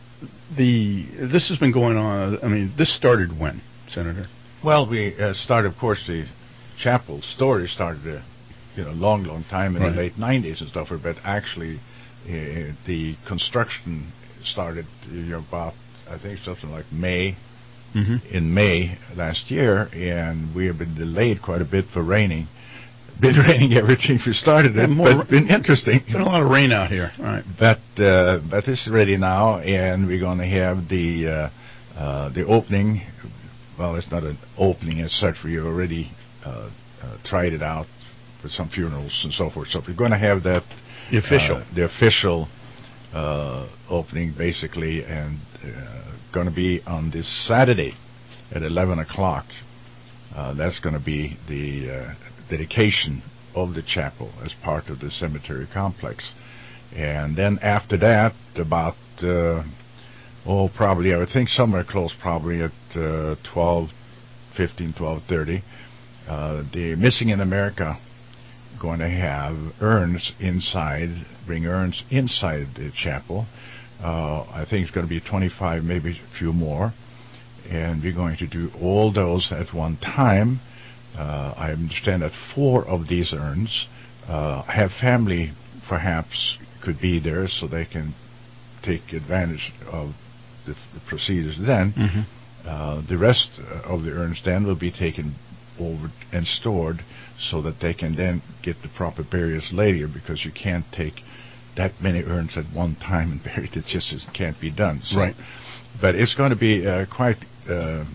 S2: the this has been going on, I mean, this started when, Senator?
S5: Well, we uh, started, of course, the chapel story started a you know, long, long time in right. the late nineties and stuff, but actually uh, the construction started you know, about, I think, something like May, mm-hmm. in May last year, and we have been delayed quite a bit for raining. Been raining everything we started it, but it's been interesting.
S2: Been a lot of rain out here. All right.
S5: But, uh, but it's ready now, and we're going to have the, uh, uh, the opening. Well, it's not an opening as such. We already uh, uh, tried it out with some funerals and so forth. So we're going to have that
S2: the official,
S5: uh, the official uh, opening, basically, and uh, going to be on this Saturday at eleven o'clock. Uh, that's going to be the uh, dedication of the chapel as part of the cemetery complex. And then after that, about uh, oh, probably I would think somewhere close, probably at uh, twelve fifteen, twelve thirty. Uh, the Missing in America going to have urns inside, bring urns inside the chapel. Uh, I think it's going to be twenty-five, maybe a few more. And we're going to do all those at one time. Uh, I understand that four of these urns uh, have family, perhaps, could be there so they can take advantage of the, the procedures then. Mm-hmm. Uh, the rest of the urns then will be taken over and stored so that they can then get the proper burials later, because you can't take that many urns at one time and bury it. It just can't be done. So,
S2: right.
S5: But it's going to be uh, quite uh,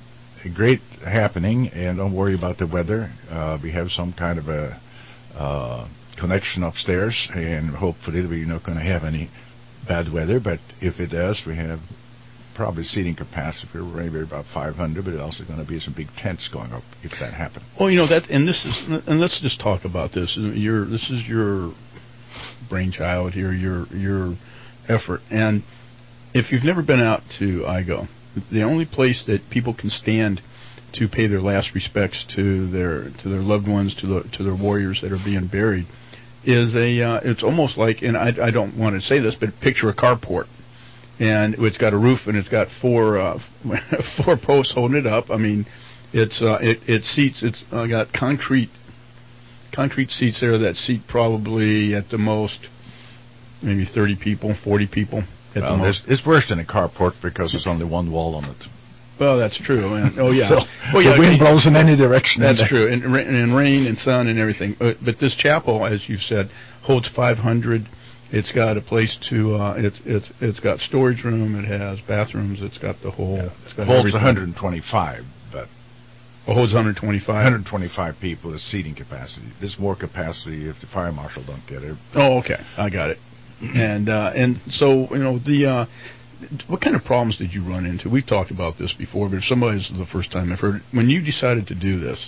S9: a great happening, and don't worry about the weather. Uh, we have some kind of a uh, connection upstairs, and hopefully we're not going to have any bad weather. But if it does, we have probably seating capacity for maybe about five hundred, but it's also going to be some big tents going up if that happens.
S2: Well, you know that, and this is, and let's just talk about this. Your, this is your brainchild here, your your effort, and if you've never been out to I G O, the only place that people can stand to pay their last respects to their to their loved ones, to the to their warriors that are being buried, is a. Uh, it's almost like, and I, I don't want to say this, but picture a carport. And it's got a roof, and it's got four uh, four posts holding it up. I mean, it's uh, it it seats. It's uh, got concrete concrete seats there that seat probably at the most maybe thirty people, forty people at
S9: well,
S2: the most.
S9: It's worse than a carport because there's only one wall on it.
S2: Well, that's true. And, oh yeah,
S9: so
S2: well, yeah,
S9: the wind
S2: okay.
S9: blows in any direction.
S2: That's true, and, and rain and sun and everything. But, but this chapel, as you've said, holds five hundred. It's got a place to. Uh, it's it's it's got storage room. It has bathrooms. It's got the whole.
S9: Yeah.
S2: It's got
S9: holds
S2: everything.
S9: one hundred twenty-five, but
S2: it holds one hundred twenty-five.
S9: one hundred twenty-five people is seating capacity. There's more capacity if the fire marshal don't get it.
S2: Oh, okay, I got it. and uh, and so you know the. Uh, what kind of problems did you run into? We've talked about this before, but if somebody's the first time I've heard it, when you decided to do this,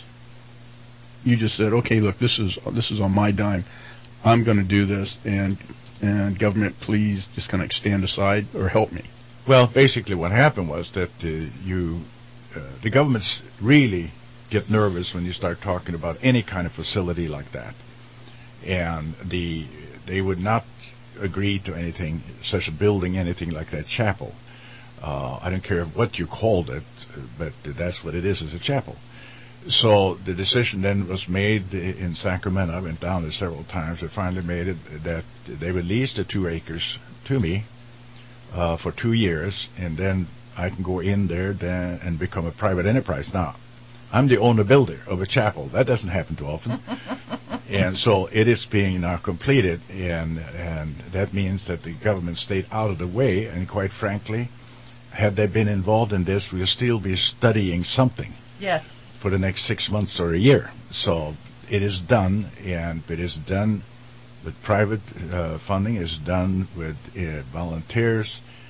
S2: you just said, okay, look, this is this is on my dime. I'm going to do this, and and government, please just kind of stand aside or help me.
S9: Well, basically what happened was that uh, you, uh, the governments really get nervous when you start talking about any kind of facility like that. And the they would not agree to anything, such a building, anything like that chapel. Uh, I don't care what you called it, but that's what it is, is a chapel. So the decision then was made in Sacramento. I went down there several times. They finally made it that they would lease the two acres to me uh, for two years, and then I can go in there then and become a private enterprise. Now, I'm the owner-builder of a chapel. That doesn't happen too often. And so it is being now completed, and and that means that the government stayed out of the way, and quite frankly, had they been involved in this, we'll still be studying something.
S4: Yes.
S9: For the next six months or a year. So it is done, and it is done with private uh, funding, is done with uh, volunteers.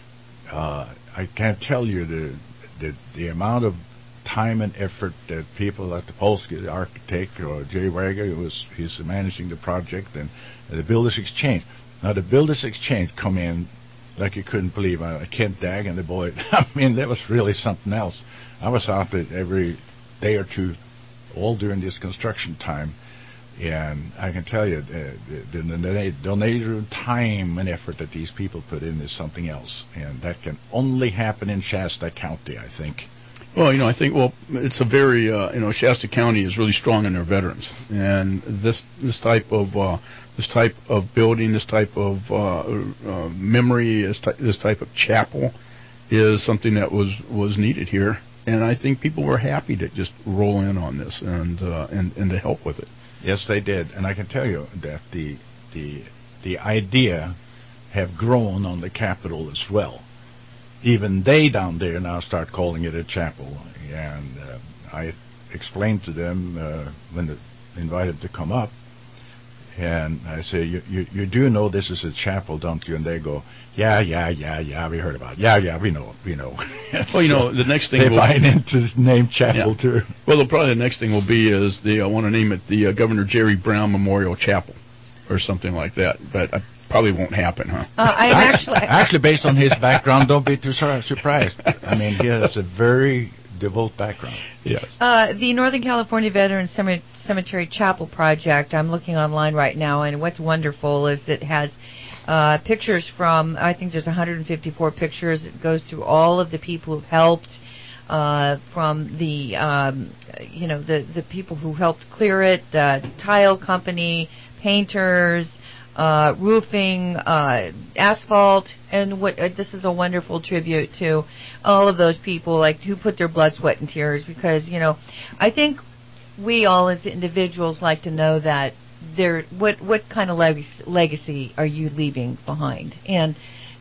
S9: Uh, I can't tell you the, the the amount of time and effort that people like the Polsky, the architect, or Jay Wager, who was he's managing the project, and, and the Builders Exchange. Now the Builders Exchange come in like you couldn't believe. I, Kent Dag and the boy. I mean, that was really something else. I was out there every day or two, all during this construction time, and I can tell you the, the, the donated time and effort that these people put in is something else, and that can only happen in Shasta County, I think.
S2: Well, you know, I think well, it's a very uh, you know, Shasta County is really strong in their veterans, and this this type of uh, this type of building, this type of uh, uh, memory, this, ty- this type of chapel, is something that was was needed here. And I think people were happy to just roll in on this and uh, and and to help with it.
S9: Yes, they did, and I can tell you that the the the idea have grown on the Capitol as well. Even they down there now start calling it a chapel, and uh, I explained to them uh, when they invited to come up, and I say, you, you you do know this is a chapel, don't you? And they go, yeah, yeah, yeah, yeah, we heard about it. Yeah, yeah, we know, we know.
S2: Well, you know, the next thing
S9: they
S2: will
S9: line into the name chapel,
S2: yeah.
S9: too.
S2: Well, the, probably the next thing will be is they uh, want to name it the uh, Governor Jerry Brown Memorial Chapel or something like that, but I probably won't happen, huh?
S4: Uh, I'm actually...
S9: Actually, based on his background, don't be too surprised. I mean, he has a very devout background.
S2: Yes.
S4: Uh, the Northern California Veterans Cemetery Chapel Project, I'm looking online right now, and what's wonderful is it has uh, pictures from, I think there's one hundred fifty-four pictures. It goes through all of the people who've helped, uh, from the, um, you know, the, the people who helped clear it, uh, tile company, painters, Uh, roofing, uh, asphalt, and what uh, this is a wonderful tribute to all of those people, like who put their blood, sweat, and tears. Because you know, I think we all as individuals like to know that there, what what kind of leg- legacy are you leaving behind? And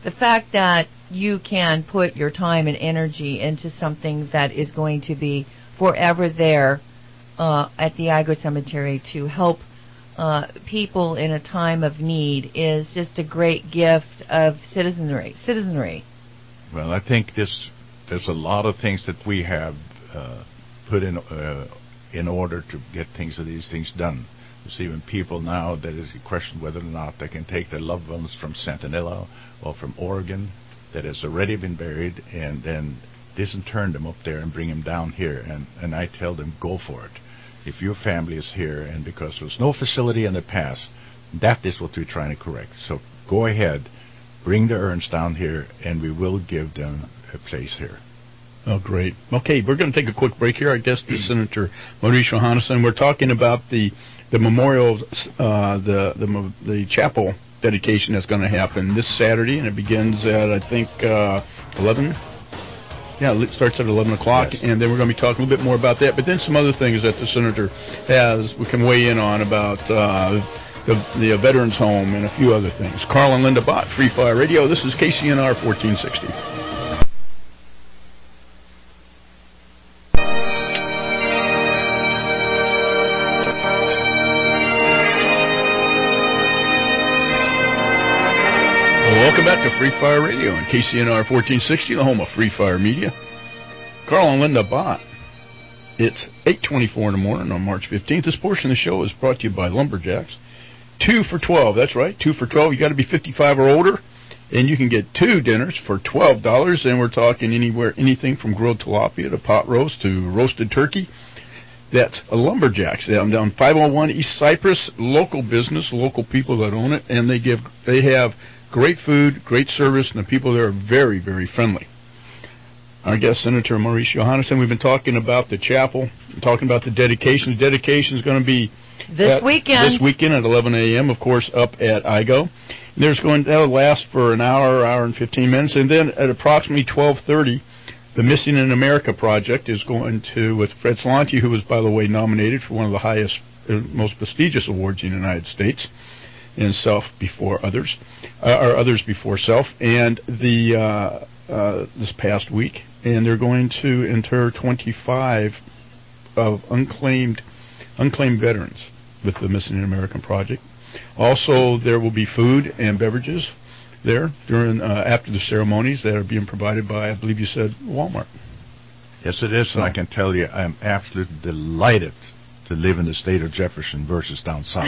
S4: the fact that you can put your time and energy into something that is going to be forever there uh, at the Igo Cemetery to help uh, people in a time of need is just a great gift of citizenry. Citizenry.
S9: Well, I think this there's a lot of things that we have uh, put in uh, in order to get things of these things done. There's even people now that is a question whether or not they can take their loved ones from Centinela or from Oregon that has already been buried and then disinterm them up there and bring them down here. And, and I tell them, go for it. If your family is here, and because there was no facility in the past, that is what we're trying to correct. So go ahead, bring the urns down here, and we will give them a place here.
S2: Oh, great. Okay, we're going to take a quick break here. Our guest is Senator Maurice Johannesson. We're talking about the the memorial, uh, the, the the chapel dedication that's going to happen this Saturday, and it begins at, I think, uh, eleven. Yeah, it starts at eleven o'clock, yes. And then we're going to be talking a little bit more about that. But then some other things that the Senator has, we can weigh in on about uh, the, the Veterans Home and a few other things. Carl and Linda Bott, Free Fire Radio. This is K C N R fourteen sixty. Welcome back to Free Fire Radio on K C N R fourteen sixty, the home of Free Fire Media. Carl and Linda Bott. It's eight twenty-four in the morning on March fifteenth. This portion of the show is brought to you by Lumberjacks. Two for twelve, that's right, two for twelve. You got to be fifty-five or older, and you can get two dinners for twelve dollars, and we're talking anywhere, anything from grilled tilapia to pot roast to roasted turkey. That's a Lumberjacks. I'm down five oh one East Cypress, local business, local people that own it, and they give, they have great food, great service, and the people there are very, very friendly. Our guest, Senator Maurice Johannesson, we've been talking about the chapel, talking about the dedication. The dedication is going to be
S4: this
S2: at,
S4: weekend.
S2: This weekend at eleven a.m., of course, up at Igo. There's going that'll last for an hour, hour and fifteen minutes, and then at approximately twelve thirty, the Missing in America project is going to, with Fred Salanti, who was, by the way, nominated for one of the highest, uh, most prestigious awards in the United States, and self before others, uh, or others before self, and the uh, uh, this past week, and they're going to inter twenty-five of unclaimed unclaimed veterans with the Missing in America project. Also, there will be food and beverages there during uh, after the ceremonies that are being provided by, I believe you said, Walmart.
S9: Yes, it is, and I can tell you, I'm absolutely delighted to live in the state of Jefferson versus down south.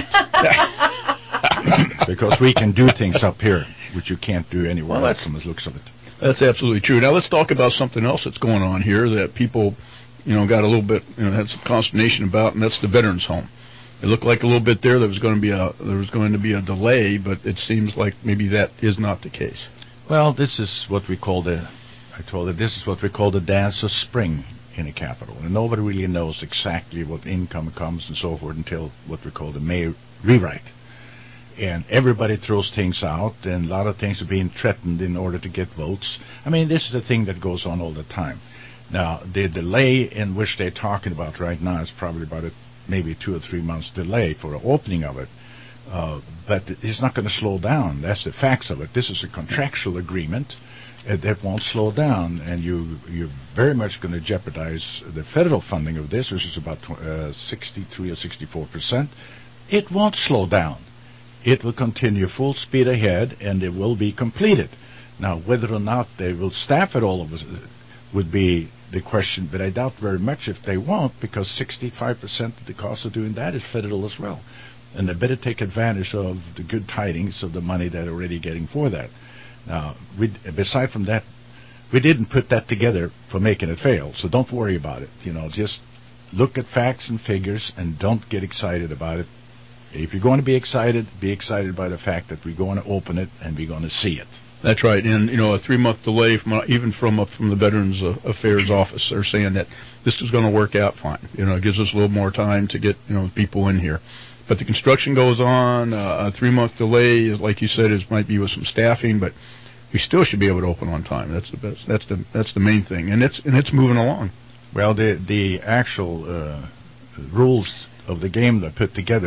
S9: Because we can do things up here which you can't do anywhere
S2: well,
S9: else from the looks of it.
S2: That's absolutely true. Now let's talk about something else that's going on here that people, you know, got a little bit, you know, had some consternation about, and that's the Veterans Home. It looked like a little bit there there was going to be a there was going to be a delay, but it seems like maybe that is not the case.
S9: Well, this is what we call the I told her this is what we call the dance of spring in the capital, and nobody really knows exactly what income comes and so forth until what we call the May rewrite. And everybody throws things out, and a lot of things are being threatened in order to get votes. I mean, this is a thing that goes on all the time. Now, the delay in which they're talking about right now is probably about a, maybe two or three months delay for the opening of it. Uh, but it's not going to slow down. That's the facts of it. This is a contractual agreement uh, that won't slow down, and you, you're very much going to jeopardize the federal funding of this, which is about uh, sixty-three or sixty-four percent. It won't slow down. It will continue full speed ahead, and it will be completed. Now, whether or not they will staff it all of us would be the question, but I doubt very much if they won't, because sixty-five percent of the cost of doing that is federal as well. And they better take advantage of the good tidings of the money they're already getting for that. Now, we, aside from that, we didn't put that together for making it fail, so don't worry about it. You know, just look at facts and figures and don't get excited about it. If you're going to be excited, be excited by the fact that we're going to open it and we're going to see it.
S2: That's right, and you know, a three-month delay from even from uh, from the Veterans Affairs Office, they're saying that this is going to work out fine. You know, it gives us a little more time to get you know people in here. But the construction goes on. Uh, a three-month delay, like you said, is might be with some staffing, but we still should be able to open on time. That's the best. That's the that's the main thing, and it's and it's moving along.
S9: Well, the the actual uh, rules of the game that put together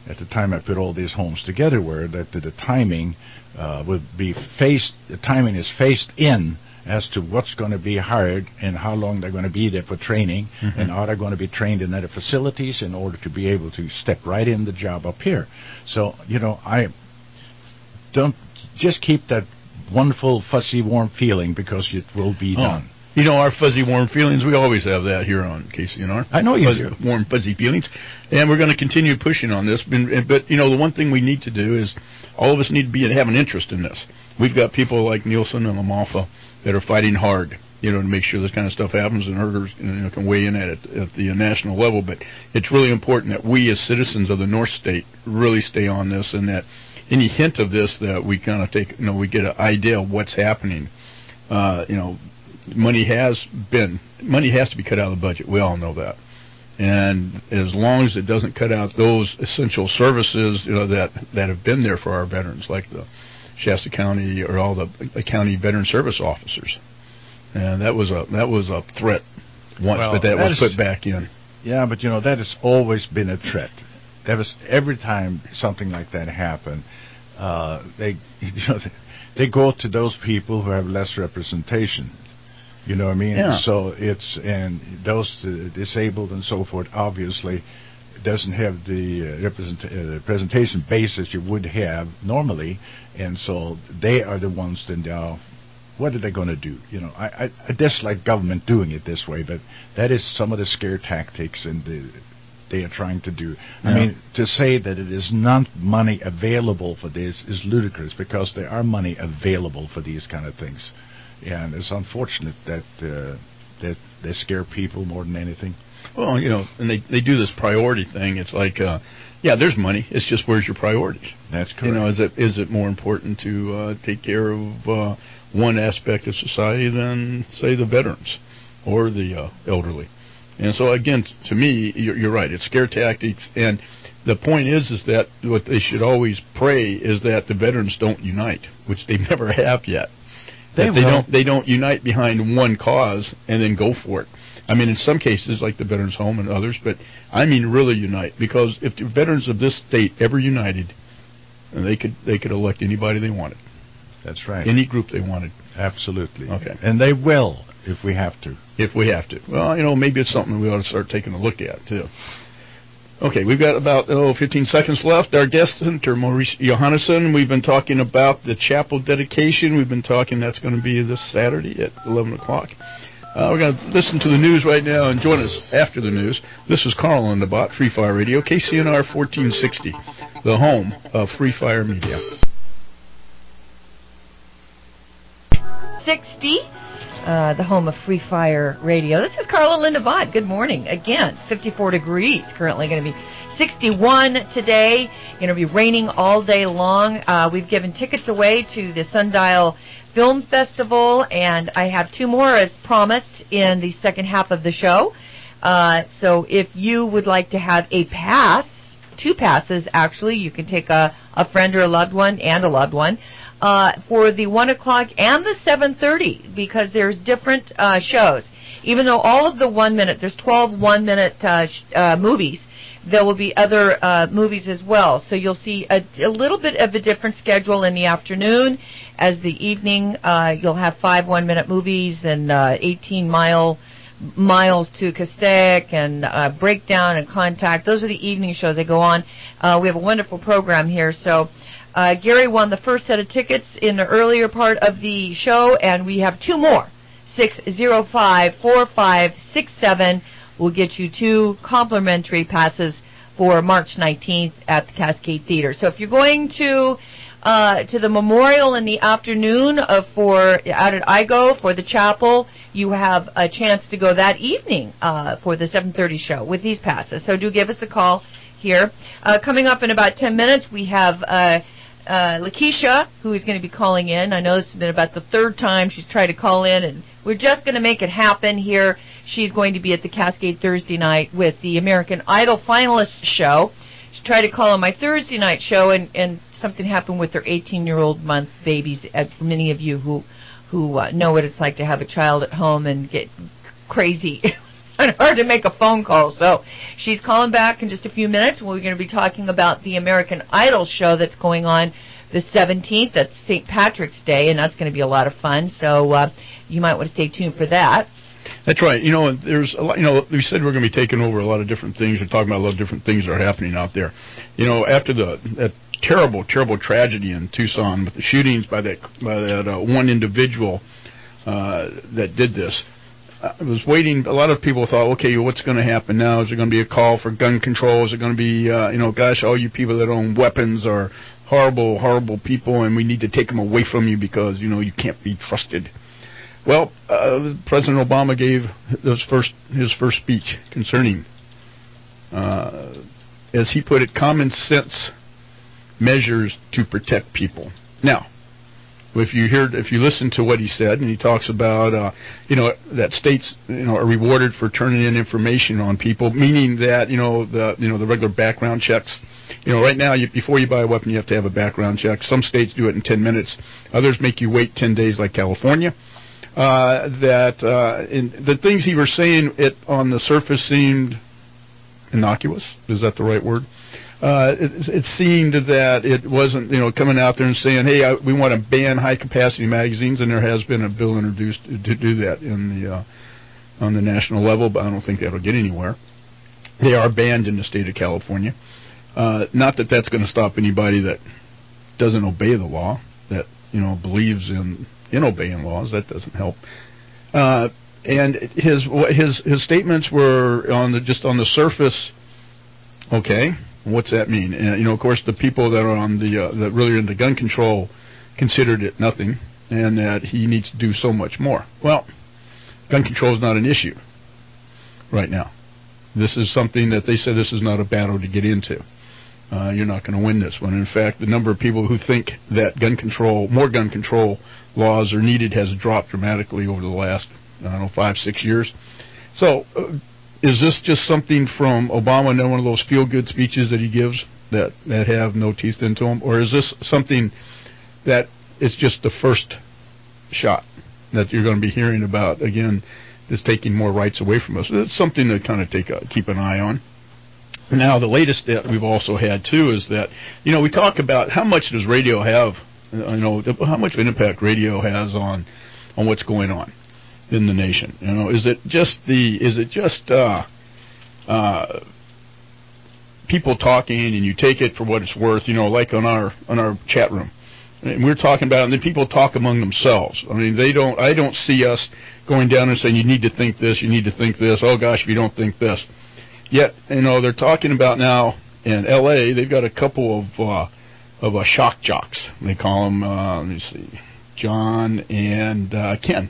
S9: at the time I put all these homes together were that the, the timing uh, would be phased, the timing is phased in as to what's going to be hired and how long they're going to be there for training, mm-hmm. and are they going to be trained in other facilities in order to be able to step right in the job up here. So, you know, I don't just keep that wonderful, fuzzy, warm feeling because it will be
S2: oh.
S9: done.
S2: You know, our fuzzy, warm feelings, we always have that here on K C N R.
S9: I know you
S2: fuzzy,
S9: do.
S2: Warm, fuzzy feelings. And we're going to continue pushing on this. But, but, you know, the one thing we need to do is all of us need to be have an interest in this. We've got people like Nielsen and Lamalfa that are fighting hard, you know, to make sure this kind of stuff happens, and herders, you know, can weigh in at it at the national level. But it's really important that we as citizens of the North State really stay on this, and that any hint of this that we kind of take, you know, we get an idea of what's happening. Uh, you know, money has been, money has to be cut out of the budget. We all know that. And as long as it doesn't cut out those essential services, you know, that, that have been there for our veterans, like the Shasta County or all the, the county veteran service officers, and that was a that was a threat once,
S9: well,
S2: but that,
S9: that
S2: was
S9: is,
S2: put back in.
S9: Yeah, but you know that has always been a threat. That was every time something like that happened. Uh, they, you know, they go to those people who have less representation. You know what I mean?
S2: Yeah.
S9: So it's and those uh, disabled and so forth obviously doesn't have the uh, represent, uh, presentation base that you would have normally, and so they are the ones that now, what are they going to do? You know, I, I, I dislike government doing it this way, but that is some of the scare tactics and the they are trying to do. Yeah. I mean, to say that it is not money available for this is ludicrous, because there are money available for these kind of things, and it's unfortunate that uh, that they scare people more than anything.
S2: Well, you know, and they they do this priority thing. It's like, uh, yeah, there's money. It's just where's your priorities?
S9: That's correct.
S2: You know, is it is it more important to uh, take care of uh, one aspect of society than, say, the veterans or the uh, elderly? And so, again, t- to me, you're, you're right. It's scare tactics, and the point is, is that what they should always pray is that the veterans don't unite, which they never have yet.
S9: They,
S2: they don't they don't unite behind one cause and then go for it. I mean, in some cases, like the Veterans Home and others, but I mean really unite, because if the veterans of this state ever united, they could they could elect anybody they wanted.
S9: That's right.
S2: Any group they wanted.
S9: Absolutely.
S2: Okay.
S9: And they will if we have to.
S2: If we have to. Well, you know, maybe it's something we ought to start taking a look at, too. Okay, we've got about oh, fifteen seconds left. Our guest center, Maurice Johannesson. We've been talking about the chapel dedication. We've been talking that's going to be this Saturday at eleven o'clock. Uh, we're going to listen to the news right now and join us after the news. This is Carl on the Bot, Free Fire Radio, K C N R fourteen sixty, the home of Free Fire Media.
S4: sixty, uh, the home of Free Fire Radio. This is Carla Linda Bott. Good morning. Again, fifty-four degrees. Currently going to be sixty-one today. Going to be raining all day long. Uh, we've given tickets away to the Sundial Film Festival, and I have two more as promised in the second half of the show. Uh, so if you would like to have a pass, two passes actually, you can take a, a friend or a loved one and a loved one. Uh, for the one o'clock and the seven thirty, because there's different uh, shows. Even though all of the one minute, there's twelve one-minute uh, sh- uh, movies, there will be other uh, movies as well. So you'll see a, a little bit of a different schedule in the afternoon. As the evening, uh, you'll have five one-minute movies and uh, eighteen mile miles to Castaic and uh, Breakdown and Contact. Those are the evening shows that go on. Uh, we have a wonderful program here. So Uh, Gary won the first set of tickets in the earlier part of the show, and we have two more. six oh five, four five six seven will get you two complimentary passes for March nineteenth at the Cascade Theater. So if you're going to uh, to the memorial in the afternoon of for out at I G O for the chapel, you have a chance to go that evening uh, for the seven thirty show with these passes. So do give us a call here. Uh, coming up in about ten minutes, we have Uh, Uh, Lakeisha, who is going to be calling in. I know this has been about the third time she's tried to call in, and we're just going to make it happen here. She's going to be at the Cascade Thursday night with the American Idol finalist show. She tried to call on my Thursday night show, and, and something happened with their eighteen-year-old month babies. Uh, for many of you who who uh, know what it's like to have a child at home and get crazy kind of hard to make a phone call. So she's calling back in just a few minutes. We're going to be talking about the American Idol show that's going on the seventeenth. That's Saint Patrick's Day, and that's going to be a lot of fun. So uh, you might want to stay tuned for that.
S2: That's right. You know, there's a lot. You know, we said we're going to be taking over a lot of different things. We're talking about a lot of different things that are happening out there. You know, after the that terrible, terrible tragedy in Tucson with the shootings by that by that uh, one individual uh, that did this, I was waiting. A lot of people thought, okay, what's going to happen now? Is there going to be a call for gun control? Is it going to be, uh, you know, gosh, all you people that own weapons are horrible, horrible people, and we need to take them away from you because, you know, you can't be trusted. Well, uh, President Obama gave his first his first speech concerning, uh, as he put it, common sense measures to protect people. Now, if you hear, if you listen to what he said, and he talks about, uh, you know, that states, you know, are rewarded for turning in information on people, meaning that, you know, the, you know, the regular background checks. You know, right now, you, before you buy a weapon, you have to have a background check. Some states do it in ten minutes. Others make you wait ten days, like California. Uh, that uh, in the things he was saying, it on the surface seemed innocuous. Is that the right word? Uh, it, it seemed that it wasn't, you know, coming out there and saying, hey, I, we want to ban high-capacity magazines, and there has been a bill introduced to do that in the uh, on the national level, but I don't think that'll get anywhere. They are banned in the state of California. Uh, not that that's going to stop anybody that doesn't obey the law, that, you know, believes in in obeying laws. That doesn't help. Uh, and his his his statements were on the just on the surface. Okay, what's that mean? And, you know, of course, the people that are on the uh, that really are into gun control considered it nothing, and that he needs to do so much more. Well, gun control is not an issue right now. This is something that they said this is not a battle to get into. Uh, you're not going to win this one. In fact, the number of people who think that gun control, more gun control laws are needed has dropped dramatically over the last, I don't know, five, six years. So, uh, is this just something from Obama and then one of those feel-good speeches that he gives that, that have no teeth into them? Or is this something that it's just the first shot that you're going to be hearing about, again, is taking more rights away from us? It's something to kind of take a, keep an eye on. Now, the latest that we've also had, too, is that, you know, we talk about how much does radio have, you know, how much of an impact radio has on on what's going on in the nation. You know, is it just the, is it just uh, uh, people talking and you take it for what it's worth, you know, like on our on our chat room. And we're talking about it, and then people talk among themselves. I mean, they don't, I don't see us going down and saying, you need to think this, you need to think this, oh, gosh, if you don't think this. Yet, you know, they're talking about now in L A, they've got a couple of uh, of uh, shock jocks. They call them, uh, let me see, John and uh, Ken.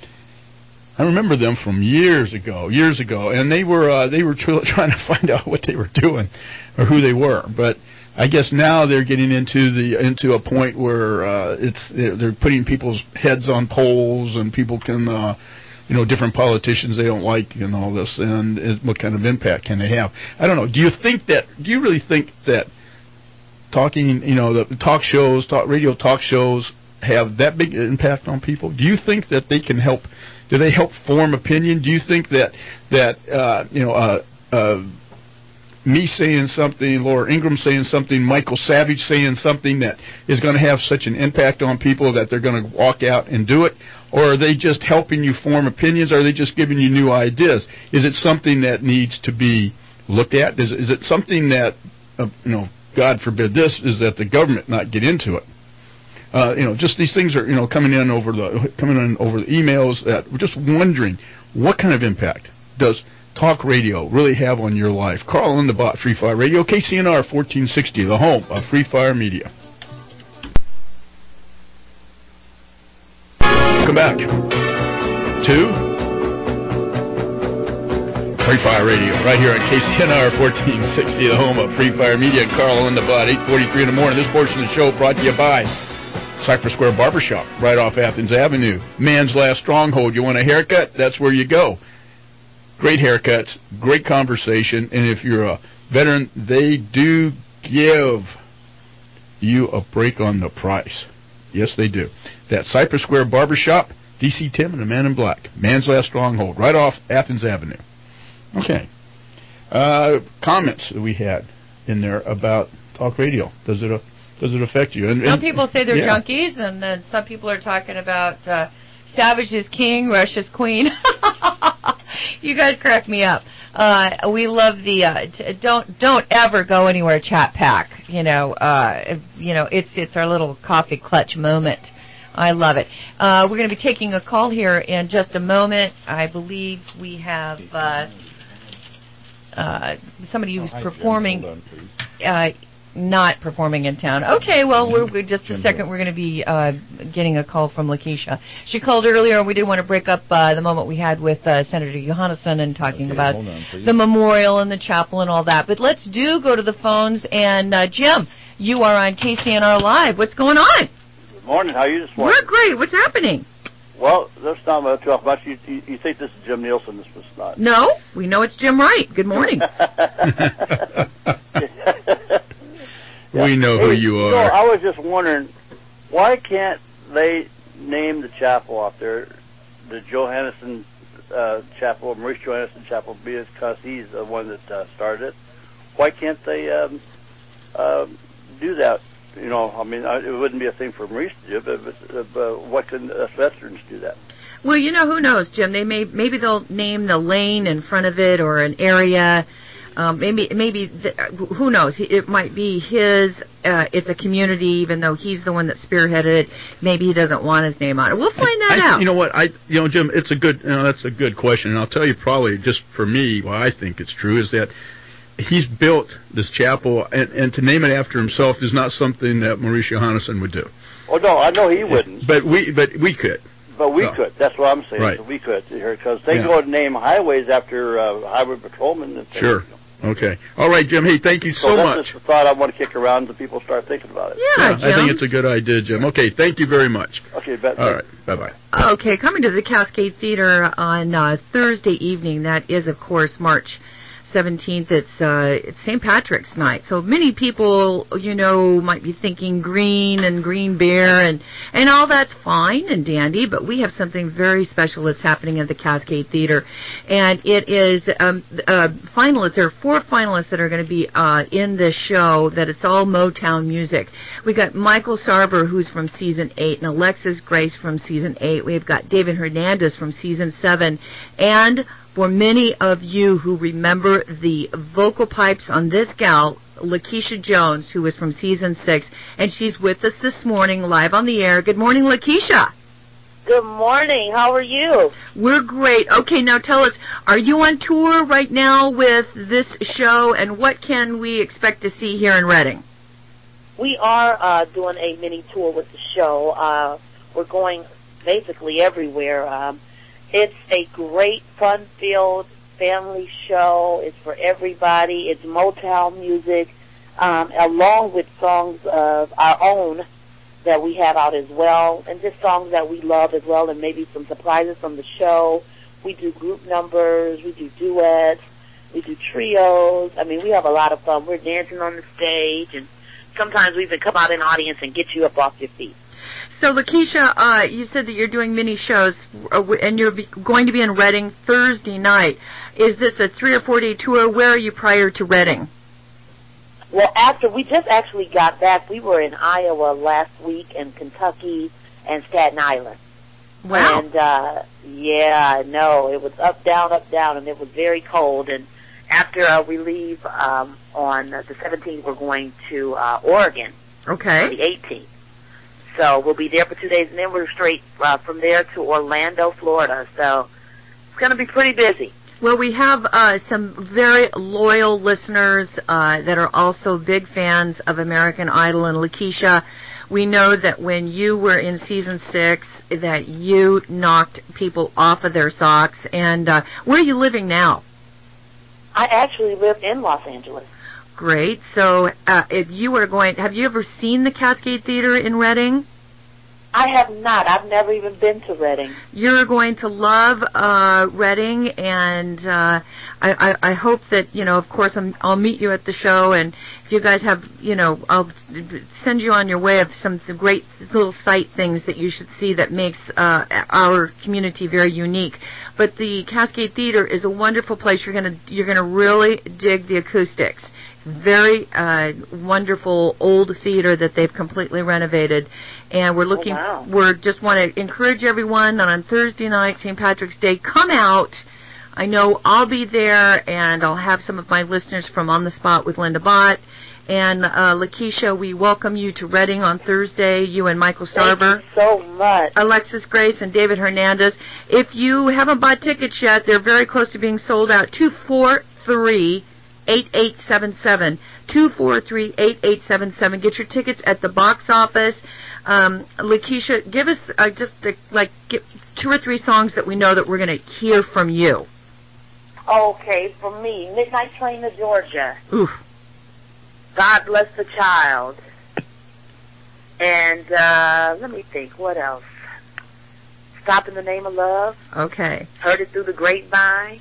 S2: I remember them from years ago, years ago, and they were uh, they were tr- trying to find out what they were doing or who they were. But I guess now they're getting into the into a point where uh, it's they're, they're putting people's heads on polls, and people can. Uh, You know, different politicians they don't like and all this, and is, what kind of impact can they have? I don't know. Do you think that? Do you really think that talking, you know, the talk shows, talk radio talk shows have that big impact on people? Do you think that they can help? Do they help form opinion? Do you think that that uh, you know, uh, uh, me saying something, Laura Ingraham saying something, Michael Savage saying something that is going to have such an impact on people that they're going to walk out and do it? Or are they just helping you form opinions? Or are they just giving you new ideas? Is it something that needs to be looked at? Is, is it something that, uh, you know, God forbid this, is that the government not get into it? Uh, you know, just these things are, you know, coming in over the coming in over the emails. That we're just wondering what kind of impact does talk radio really have on your life? Carl in the Bot, Free Fire Radio, K C N R fourteen sixty, the home of Free Fire Media. Welcome back to Free Fire Radio, right here on K C N R fourteen sixty, the home of Free Fire Media. Carl in the Bot, eight forty-three in the morning. This portion of the show brought to you by Cypress Square Barbershop, right off Athens Avenue. Man's last stronghold. You want a haircut? That's where you go. Great haircuts, great conversation, and if you're a veteran, they do give you a break on the price. Yes, they do. That Cypress Square Barbershop, D C Tim and the Man in Black. Man's last stronghold, right off Athens Avenue. Okay. Uh, comments that we had in there about talk radio. Does it uh, does it affect you? And,
S4: some
S2: and,
S4: people say they're
S2: yeah.
S4: junkies, and then some people are talking about uh, Savage is king, Russia's queen. You guys crack me up. Uh, we love the uh, t- don't don't ever go anywhere chat pack. You know, uh, you know it's it's our little coffee clutch moment. I love it. Uh, we're going to be taking a call here in just a moment. I believe we have uh, uh, somebody who's
S5: oh, hi,
S4: performing,
S5: Jim. Hold on,
S4: uh, not performing in town. Okay, well, we're, we're just a second. We're going to be uh, getting a call from Lakeisha. She called earlier, and we didn't want to break up uh, the moment we had with uh, Senator Johannesson and talking
S5: okay,
S4: about
S5: hold on,
S4: the
S5: please.
S4: memorial and the chapel and all that. But let's do go to the phones. And uh, Jim, you are on K C N R Live. What's going on?
S10: Good morning. How are you this morning?
S4: We're great. What's happening?
S10: Well, that's not much to talk about. You, you, you think this is Jim Nielsen. This was not.
S4: No, we know it's Jim Wright. Good morning.
S2: We know who
S10: hey,
S2: you are.
S10: know, I was just wondering, why can't they name the chapel out there the Johannesson uh, Chapel, Maurice Johannesson Chapel, because he's the one that uh, started it? Why can't they um, uh, do that? You know, I mean, I, it wouldn't be a thing for Maurice to do, but, but, but why couldn't us veterans do that?
S4: Well, you know, who knows, Jim? They may maybe they'll name the lane in front of it or an area. Um, maybe maybe the, who knows? It might be his. Uh, it's a community, even though he's the one that spearheaded it. Maybe he doesn't want his name on it. We'll find that
S2: I,
S4: out.
S2: You know what? I you know, Jim, it's a good. You know, that's a good question, and I'll tell you probably just for me why I think it's true is that he's built this chapel, and, and to name it after himself is not something that Maurice Johannesson would do.
S10: Oh no, I know he wouldn't.
S2: But we but we could.
S10: But we
S2: no.
S10: could. That's what I'm saying.
S2: Right.
S10: So we could here because they
S2: yeah.
S10: go and name highways after uh, highway patrolmen. And
S2: sure.
S10: Things.
S2: Okay. All right, Jim. Hey, thank you so,
S10: so that's
S2: much.
S10: That's just a thought I want to kick around so people start thinking about it.
S4: Yeah,
S2: yeah
S4: Jim.
S2: I think it's a good idea, Jim. Okay, thank you very much.
S10: Okay, bet.
S2: All right, bye-bye.
S4: Okay, coming to the Cascade Theater on uh, Thursday evening. That is, of course, March seventeenth. It's uh, it's Saint Patrick's night. So many people, you know, might be thinking green and green bear and, and all that's fine and dandy, but we have something very special that's happening at the Cascade Theater. And it is um, uh, finalists. There are four finalists that are going to be uh, in this show that it's all Motown music. We've got Michael Sarver, who's from season eight, and Alexis Grace from season eight. We've got David Hernandez from season seven, and for many of you who remember the vocal pipes on this gal, Lakeisha Jones, who was from season six, and she's with us this morning live on the air. Good morning, Lakeisha.
S11: Good morning. How are you?
S4: We're great. Okay, now tell us, are you on tour right now with this show, and what can we expect to see here in Reading?
S11: We are uh, doing a mini tour with the show. Uh, we're going basically everywhere. Um, It's a great, fun-filled family show. It's for everybody. It's Motown music, um, along with songs of our own that we have out as well, and just songs that we love as well, and maybe some surprises from the show. We do group numbers. We do duets. We do trios. I mean, we have a lot of fun. We're dancing on the stage, and sometimes we even come out in the audience and get you up off your feet.
S4: So, Lakeisha, uh, you said that you're doing mini shows, uh, and you're be going to be in Reading Thursday night. Is this a three or four day tour? Where are you prior to Reading?
S11: Well, after we just actually got back, we were in Iowa last week, and Kentucky, and Staten Island.
S4: Wow.
S11: And, uh, yeah, I know. It was up, down, up, down, and it was very cold. And after uh, we leave um, on the seventeenth, we're going to uh, Oregon.
S4: Okay.
S11: On the eighteenth. So we'll be there for two days, and then we're straight uh, from there to Orlando, Florida. So it's going to be pretty busy.
S4: Well, we have uh, some very loyal listeners uh, that are also big fans of American Idol. And Lakeisha, we know that when you were in season six, that you knocked people off of their socks. And uh, where are you living now?
S11: I actually live in Los Angeles.
S4: Great. So uh, if you were going, have you ever seen the Cascade Theater in Reading?
S11: I have not. I've never even been to Reading.
S4: You're going to love uh, Reading, and uh, I, I, I hope that, you know, of course, I'm, I'll meet you at the show, and if you guys have, you know, I'll send you on your way of some great little site things that you should see that makes uh, our community very unique. But the Cascade Theater is a wonderful place. You're gonna you're gonna really dig the acoustics. Very uh, wonderful old theater that they've completely renovated, and we're looking.
S11: Oh, wow.
S4: We're just want to encourage everyone that on Thursday night, Saint Patrick's Day, come out. I know I'll be there, and I'll have some of my listeners from On the Spot with Linda Bott and uh, Lakeisha. We welcome you to Reading on Thursday. You and Michael Sarver.
S11: Thank you so much.
S4: Alexis Grace and David Hernandez. If you haven't bought tickets yet, they're very close to being sold out. Two four three. eight eight seven seven, two four three, eight eight seven seven. Get your tickets at the box office. Um, Lakeisha, give us uh, just uh, like get two or three songs that we know that we're going to hear from you.
S11: Okay, for me, Midnight Train to Georgia.
S4: Oof.
S11: God Bless the Child. And uh, let me think, what else? Stop in the Name of Love.
S4: Okay.
S11: Heard It Through the Grapevine.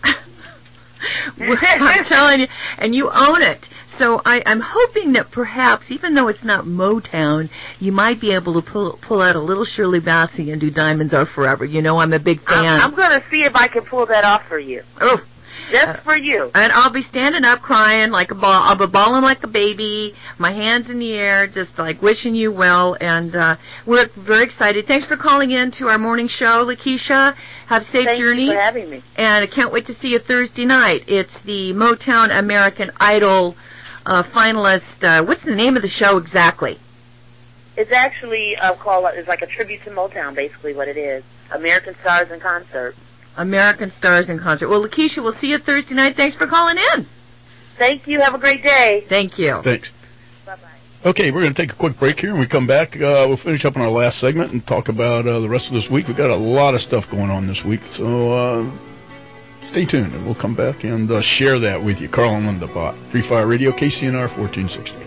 S4: I'm telling you, and you own it. So I, I'm hoping that perhaps, even though it's not Motown, you might be able to pull pull out a little Shirley Bassey and do Diamonds Are Forever. You know, I'm a big fan.
S11: I'm, I'm going to see if I can pull that off for you.
S4: Oh.
S11: Just
S4: uh,
S11: for you.
S4: And I'll be standing up crying like a ball. I'll be bawling like a baby, my hands in the air, just like wishing you well. And uh, we're very excited. Thanks for calling in to our morning show, Lakeisha. Have a safe
S11: Thank
S4: journey.
S11: you for having me.
S4: And I can't wait to see you Thursday night. It's the Motown American Idol uh, finalist. Uh, what's the name of the show exactly?
S11: It's actually uh, called, it's like a tribute to Motown, basically what it is. American Stars in Concert.
S4: American Stars in Concert. Well, Lakeisha, we'll see you Thursday night. Thanks for calling in.
S11: Thank you. Have a great day.
S4: Thank you.
S2: Thanks.
S11: Bye-bye.
S2: Okay, we're going to take a quick break here. When we come back, uh, we'll finish up on our last segment and talk about uh, the rest of this week. We've got a lot of stuff going on this week, so uh, stay tuned, and we'll come back and uh, share that with you. Carl and Linda Bott, Free Fire Radio, K C N R fourteen sixty.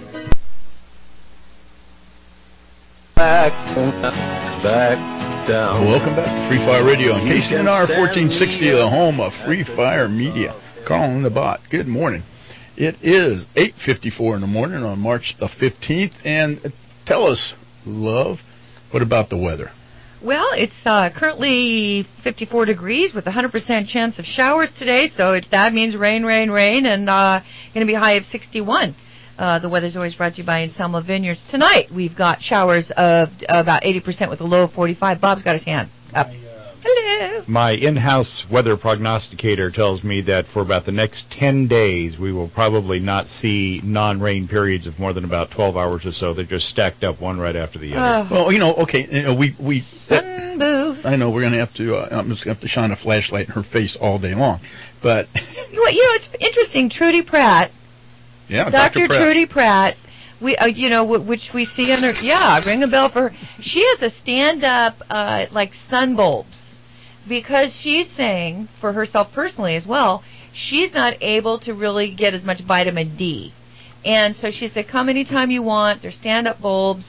S12: Back, back. Down.
S2: Welcome back to Free Fire Radio on K C N R fourteen sixty, the home of Free Fire Media. Carl and the Bot, good morning. It is eight fifty-four in the morning on March the fifteenth, and tell us, love, what about the weather?
S4: Well, it's uh, currently fifty-four degrees with a one hundred percent chance of showers today, so it, that means rain, rain, rain, and uh, going to be a high of sixty-one. Uh, the weather's always brought to you by Anselmo Vineyards. Tonight, we've got showers of about eighty percent with a low of forty-five. Bob's got his hand up. Hello.
S3: My in-house weather prognosticator tells me that for about the next ten days, we will probably not see non-rain periods of more than about twelve hours or so. They're just stacked up one right after the other.
S2: Uh, well, you know, okay, you know, we... we
S4: sun booth.
S2: I know, we're going to have to, uh, I'm just going to have to shine a flashlight in her face all day long. But...
S4: You know, you know it's interesting, Trudy Pratt...
S2: Yeah,
S4: Doctor
S2: Doctor Pratt.
S4: Trudy Pratt, we, uh, you know, w- which we see in her, yeah, ring a bell for her. She has a stand-up, uh, like, sun bulbs, because she's saying, for herself personally as well, she's not able to really get as much vitamin D. And so she said, come anytime you want. They're stand-up bulbs,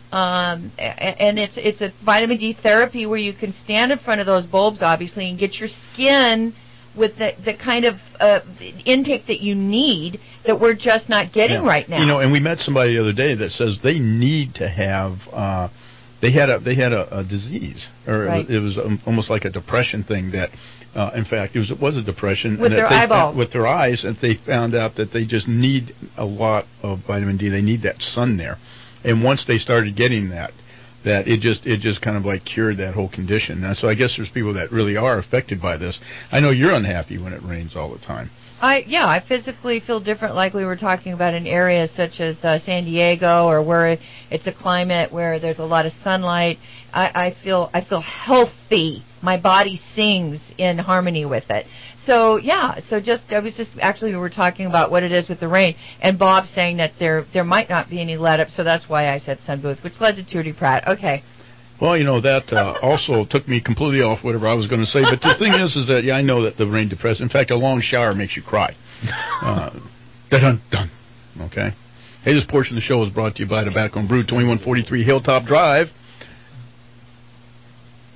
S4: um, and it's it's a vitamin D therapy where you can stand in front of those bulbs, obviously, and get your skin with the, the kind of uh, intake that you need that we're just not getting
S2: yeah.
S4: right now.
S2: You know, and we met somebody the other day that says they need to have, uh, they had a they had a, a disease, or
S4: right.
S2: it was um, almost like a depression thing that, uh, in fact, it was it was a depression.
S4: With
S2: and
S4: their
S2: that they
S4: eyeballs.
S2: Found, with their eyes, and they found out that they just need a lot of vitamin D. They need that sun there. And once they started getting that, that it just it just kind of like cured that whole condition. And so I guess there's people that really are affected by this. I know you're unhappy when it rains all the time.
S4: I yeah, I physically feel different, like we were talking about in areas such as uh, San Diego, or where it's a climate where there's a lot of sunlight. I, I feel I feel healthy. My body sings in harmony with it. So yeah, so just I was just actually we were talking about what it is with the rain, and Bob saying that there there might not be any let up, so that's why I said sun booth, which led to Trudy Pratt. Okay.
S2: Well, you know, that uh, also took me completely off whatever I was going to say. But the thing is, is that, yeah, I know that the rain depresses. In fact, a long shower makes you cry. Uh, dun dun. Okay. Hey, this portion of the show is brought to you by Tobacco and Brew, twenty-one forty-three Hilltop Drive.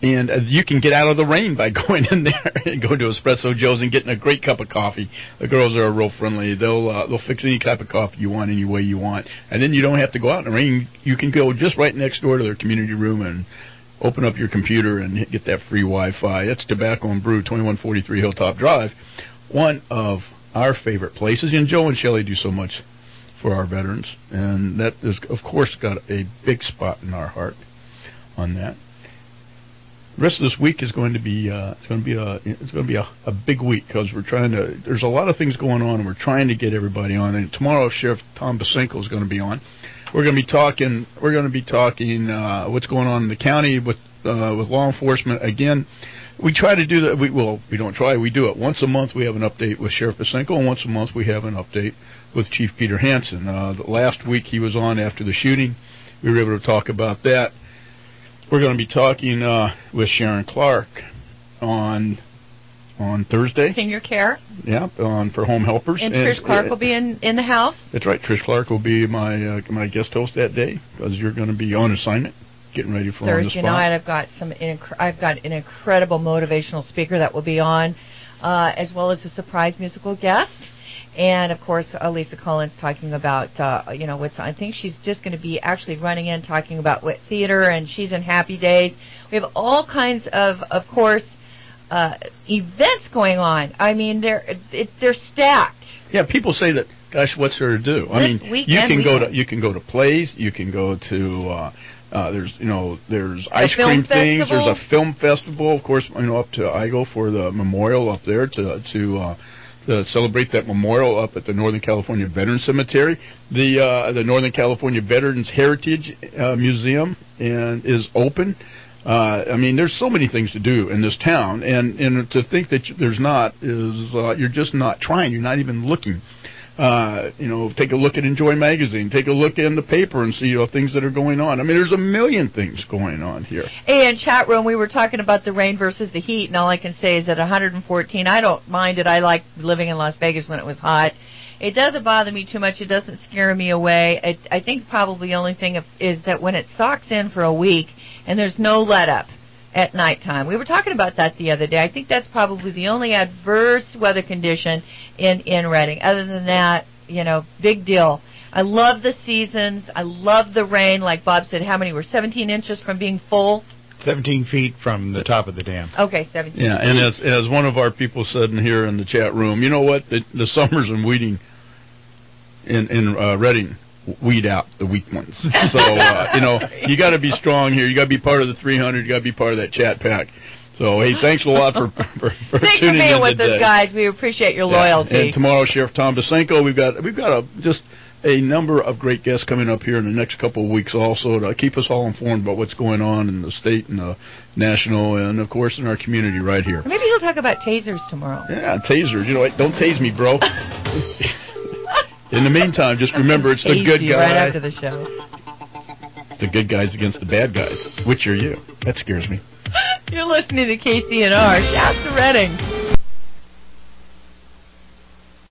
S2: And uh, you can get out of the rain by going in there and going to Espresso Joe's and getting a great cup of coffee. The girls are real friendly. They'll uh, they'll fix any type of coffee you want any way you want. And then you don't have to go out in the rain. You can go just right next door to their community room and open up your computer and get that free Wi-Fi. It's Tobacco and Brew, twenty-one forty-three Hilltop Drive, one of our favorite places. And Joe and Shelley do so much for our veterans, and that is, of course, got a big spot in our heart on that. The rest of this week is going to be uh, it's going to be a it's going to be a, a big week because we're trying to. There's a lot of things going on, and we're trying to get everybody on. And tomorrow, Sheriff Tom Basenko is going to be on. We're going to be talking. We're going to be talking uh, what's going on in the county with uh, with law enforcement. Again, we try to do that. We well, we don't try. We do it once a month. We have an update with Sheriff Basenko, and once a month we have an update with Chief Peter Hansen. Uh, the last week he was on after the shooting. We were able to talk about that. We're going to be talking uh, with Sharon Clark on on Thursday.
S4: Senior care.
S2: Yeah, on for home helpers.
S4: And, and Trish Clark uh, will be in, in the house.
S2: That's right. Trish Clark will be my uh, my guest host that day because you're going to be on assignment, getting ready for
S4: Thursday
S2: on the spot.
S4: night. I've got some. Inc- I've got an incredible motivational speaker that will be on, uh, as well as a surprise musical guest. And, of course, uh, Lisa Collins talking about, uh, you know, what's, I think she's just going to be actually running in talking about what theater, and she's in Happy Days. We have all kinds of, of course, uh, events going on. I mean, they're it, they're stacked.
S2: Yeah, people say that, gosh, what's there to do? I
S4: this
S2: mean,
S4: weekend,
S2: you can
S4: weekend.
S2: go to you can go to plays, you can go to uh, uh, there's you know there's
S4: a
S2: ice cream things.
S4: Festival.
S2: There's a film festival, of course. You know, up to I go for the memorial up there to to. Uh, to celebrate that memorial up at the Northern California Veterans Cemetery. The uh, the Northern California Veterans Heritage uh, Museum and is open. Uh, I mean, there's so many things to do in this town, and, and to think that there's not is uh, you're just not trying. You're not even looking. Uh, you know, take a look at Enjoy Magazine. Take a look in the paper and see you know, things that are going on. I mean, there's a million things going on here.
S4: And chat room, we were talking about the rain versus the heat, and all I can say is that one hundred fourteen, I don't mind it. I like living in Las Vegas when it was hot. It doesn't bother me too much. It doesn't scare me away. It, I think probably the only thing is that when it socks in for a week and there's no let-up at nighttime. We were talking about that the other day. I think that's probably the only adverse weather condition in, in Redding. Other than that, you know, big deal. I love the seasons. I love the rain. Like Bob said, how many were seventeen inches from being full?
S3: seventeen feet from the top of the dam.
S4: Okay, seventeen.
S2: Yeah, and as as one of our people said in here in the chat room, you know what? The, the summers and weeding in, in uh, Redding weed out the weak ones. So, uh, you know, you got to be strong here. You got to be part of the three hundred. You got to be part of that chat pack. So, hey, thanks a lot for, for, for
S4: thanks
S2: tuning
S4: for being
S2: in
S4: with
S2: today.
S4: us, guys. We appreciate your
S2: Yeah.
S4: loyalty.
S2: And tomorrow, Sheriff Tom Basenko, we've got we've got a just a number of great guests coming up here in the next couple of weeks also to keep us all informed about what's going on in the state and the national and, of course, in our community right here.
S4: Maybe he'll talk about tasers tomorrow.
S2: Yeah, tasers. You know what? Don't tase me, bro. In the meantime, just remember it's the good guy.
S4: Right after the show.
S2: The good guys against the bad guys. Which are you? That scares me.
S4: You're listening to K C N R. Shout to Redding.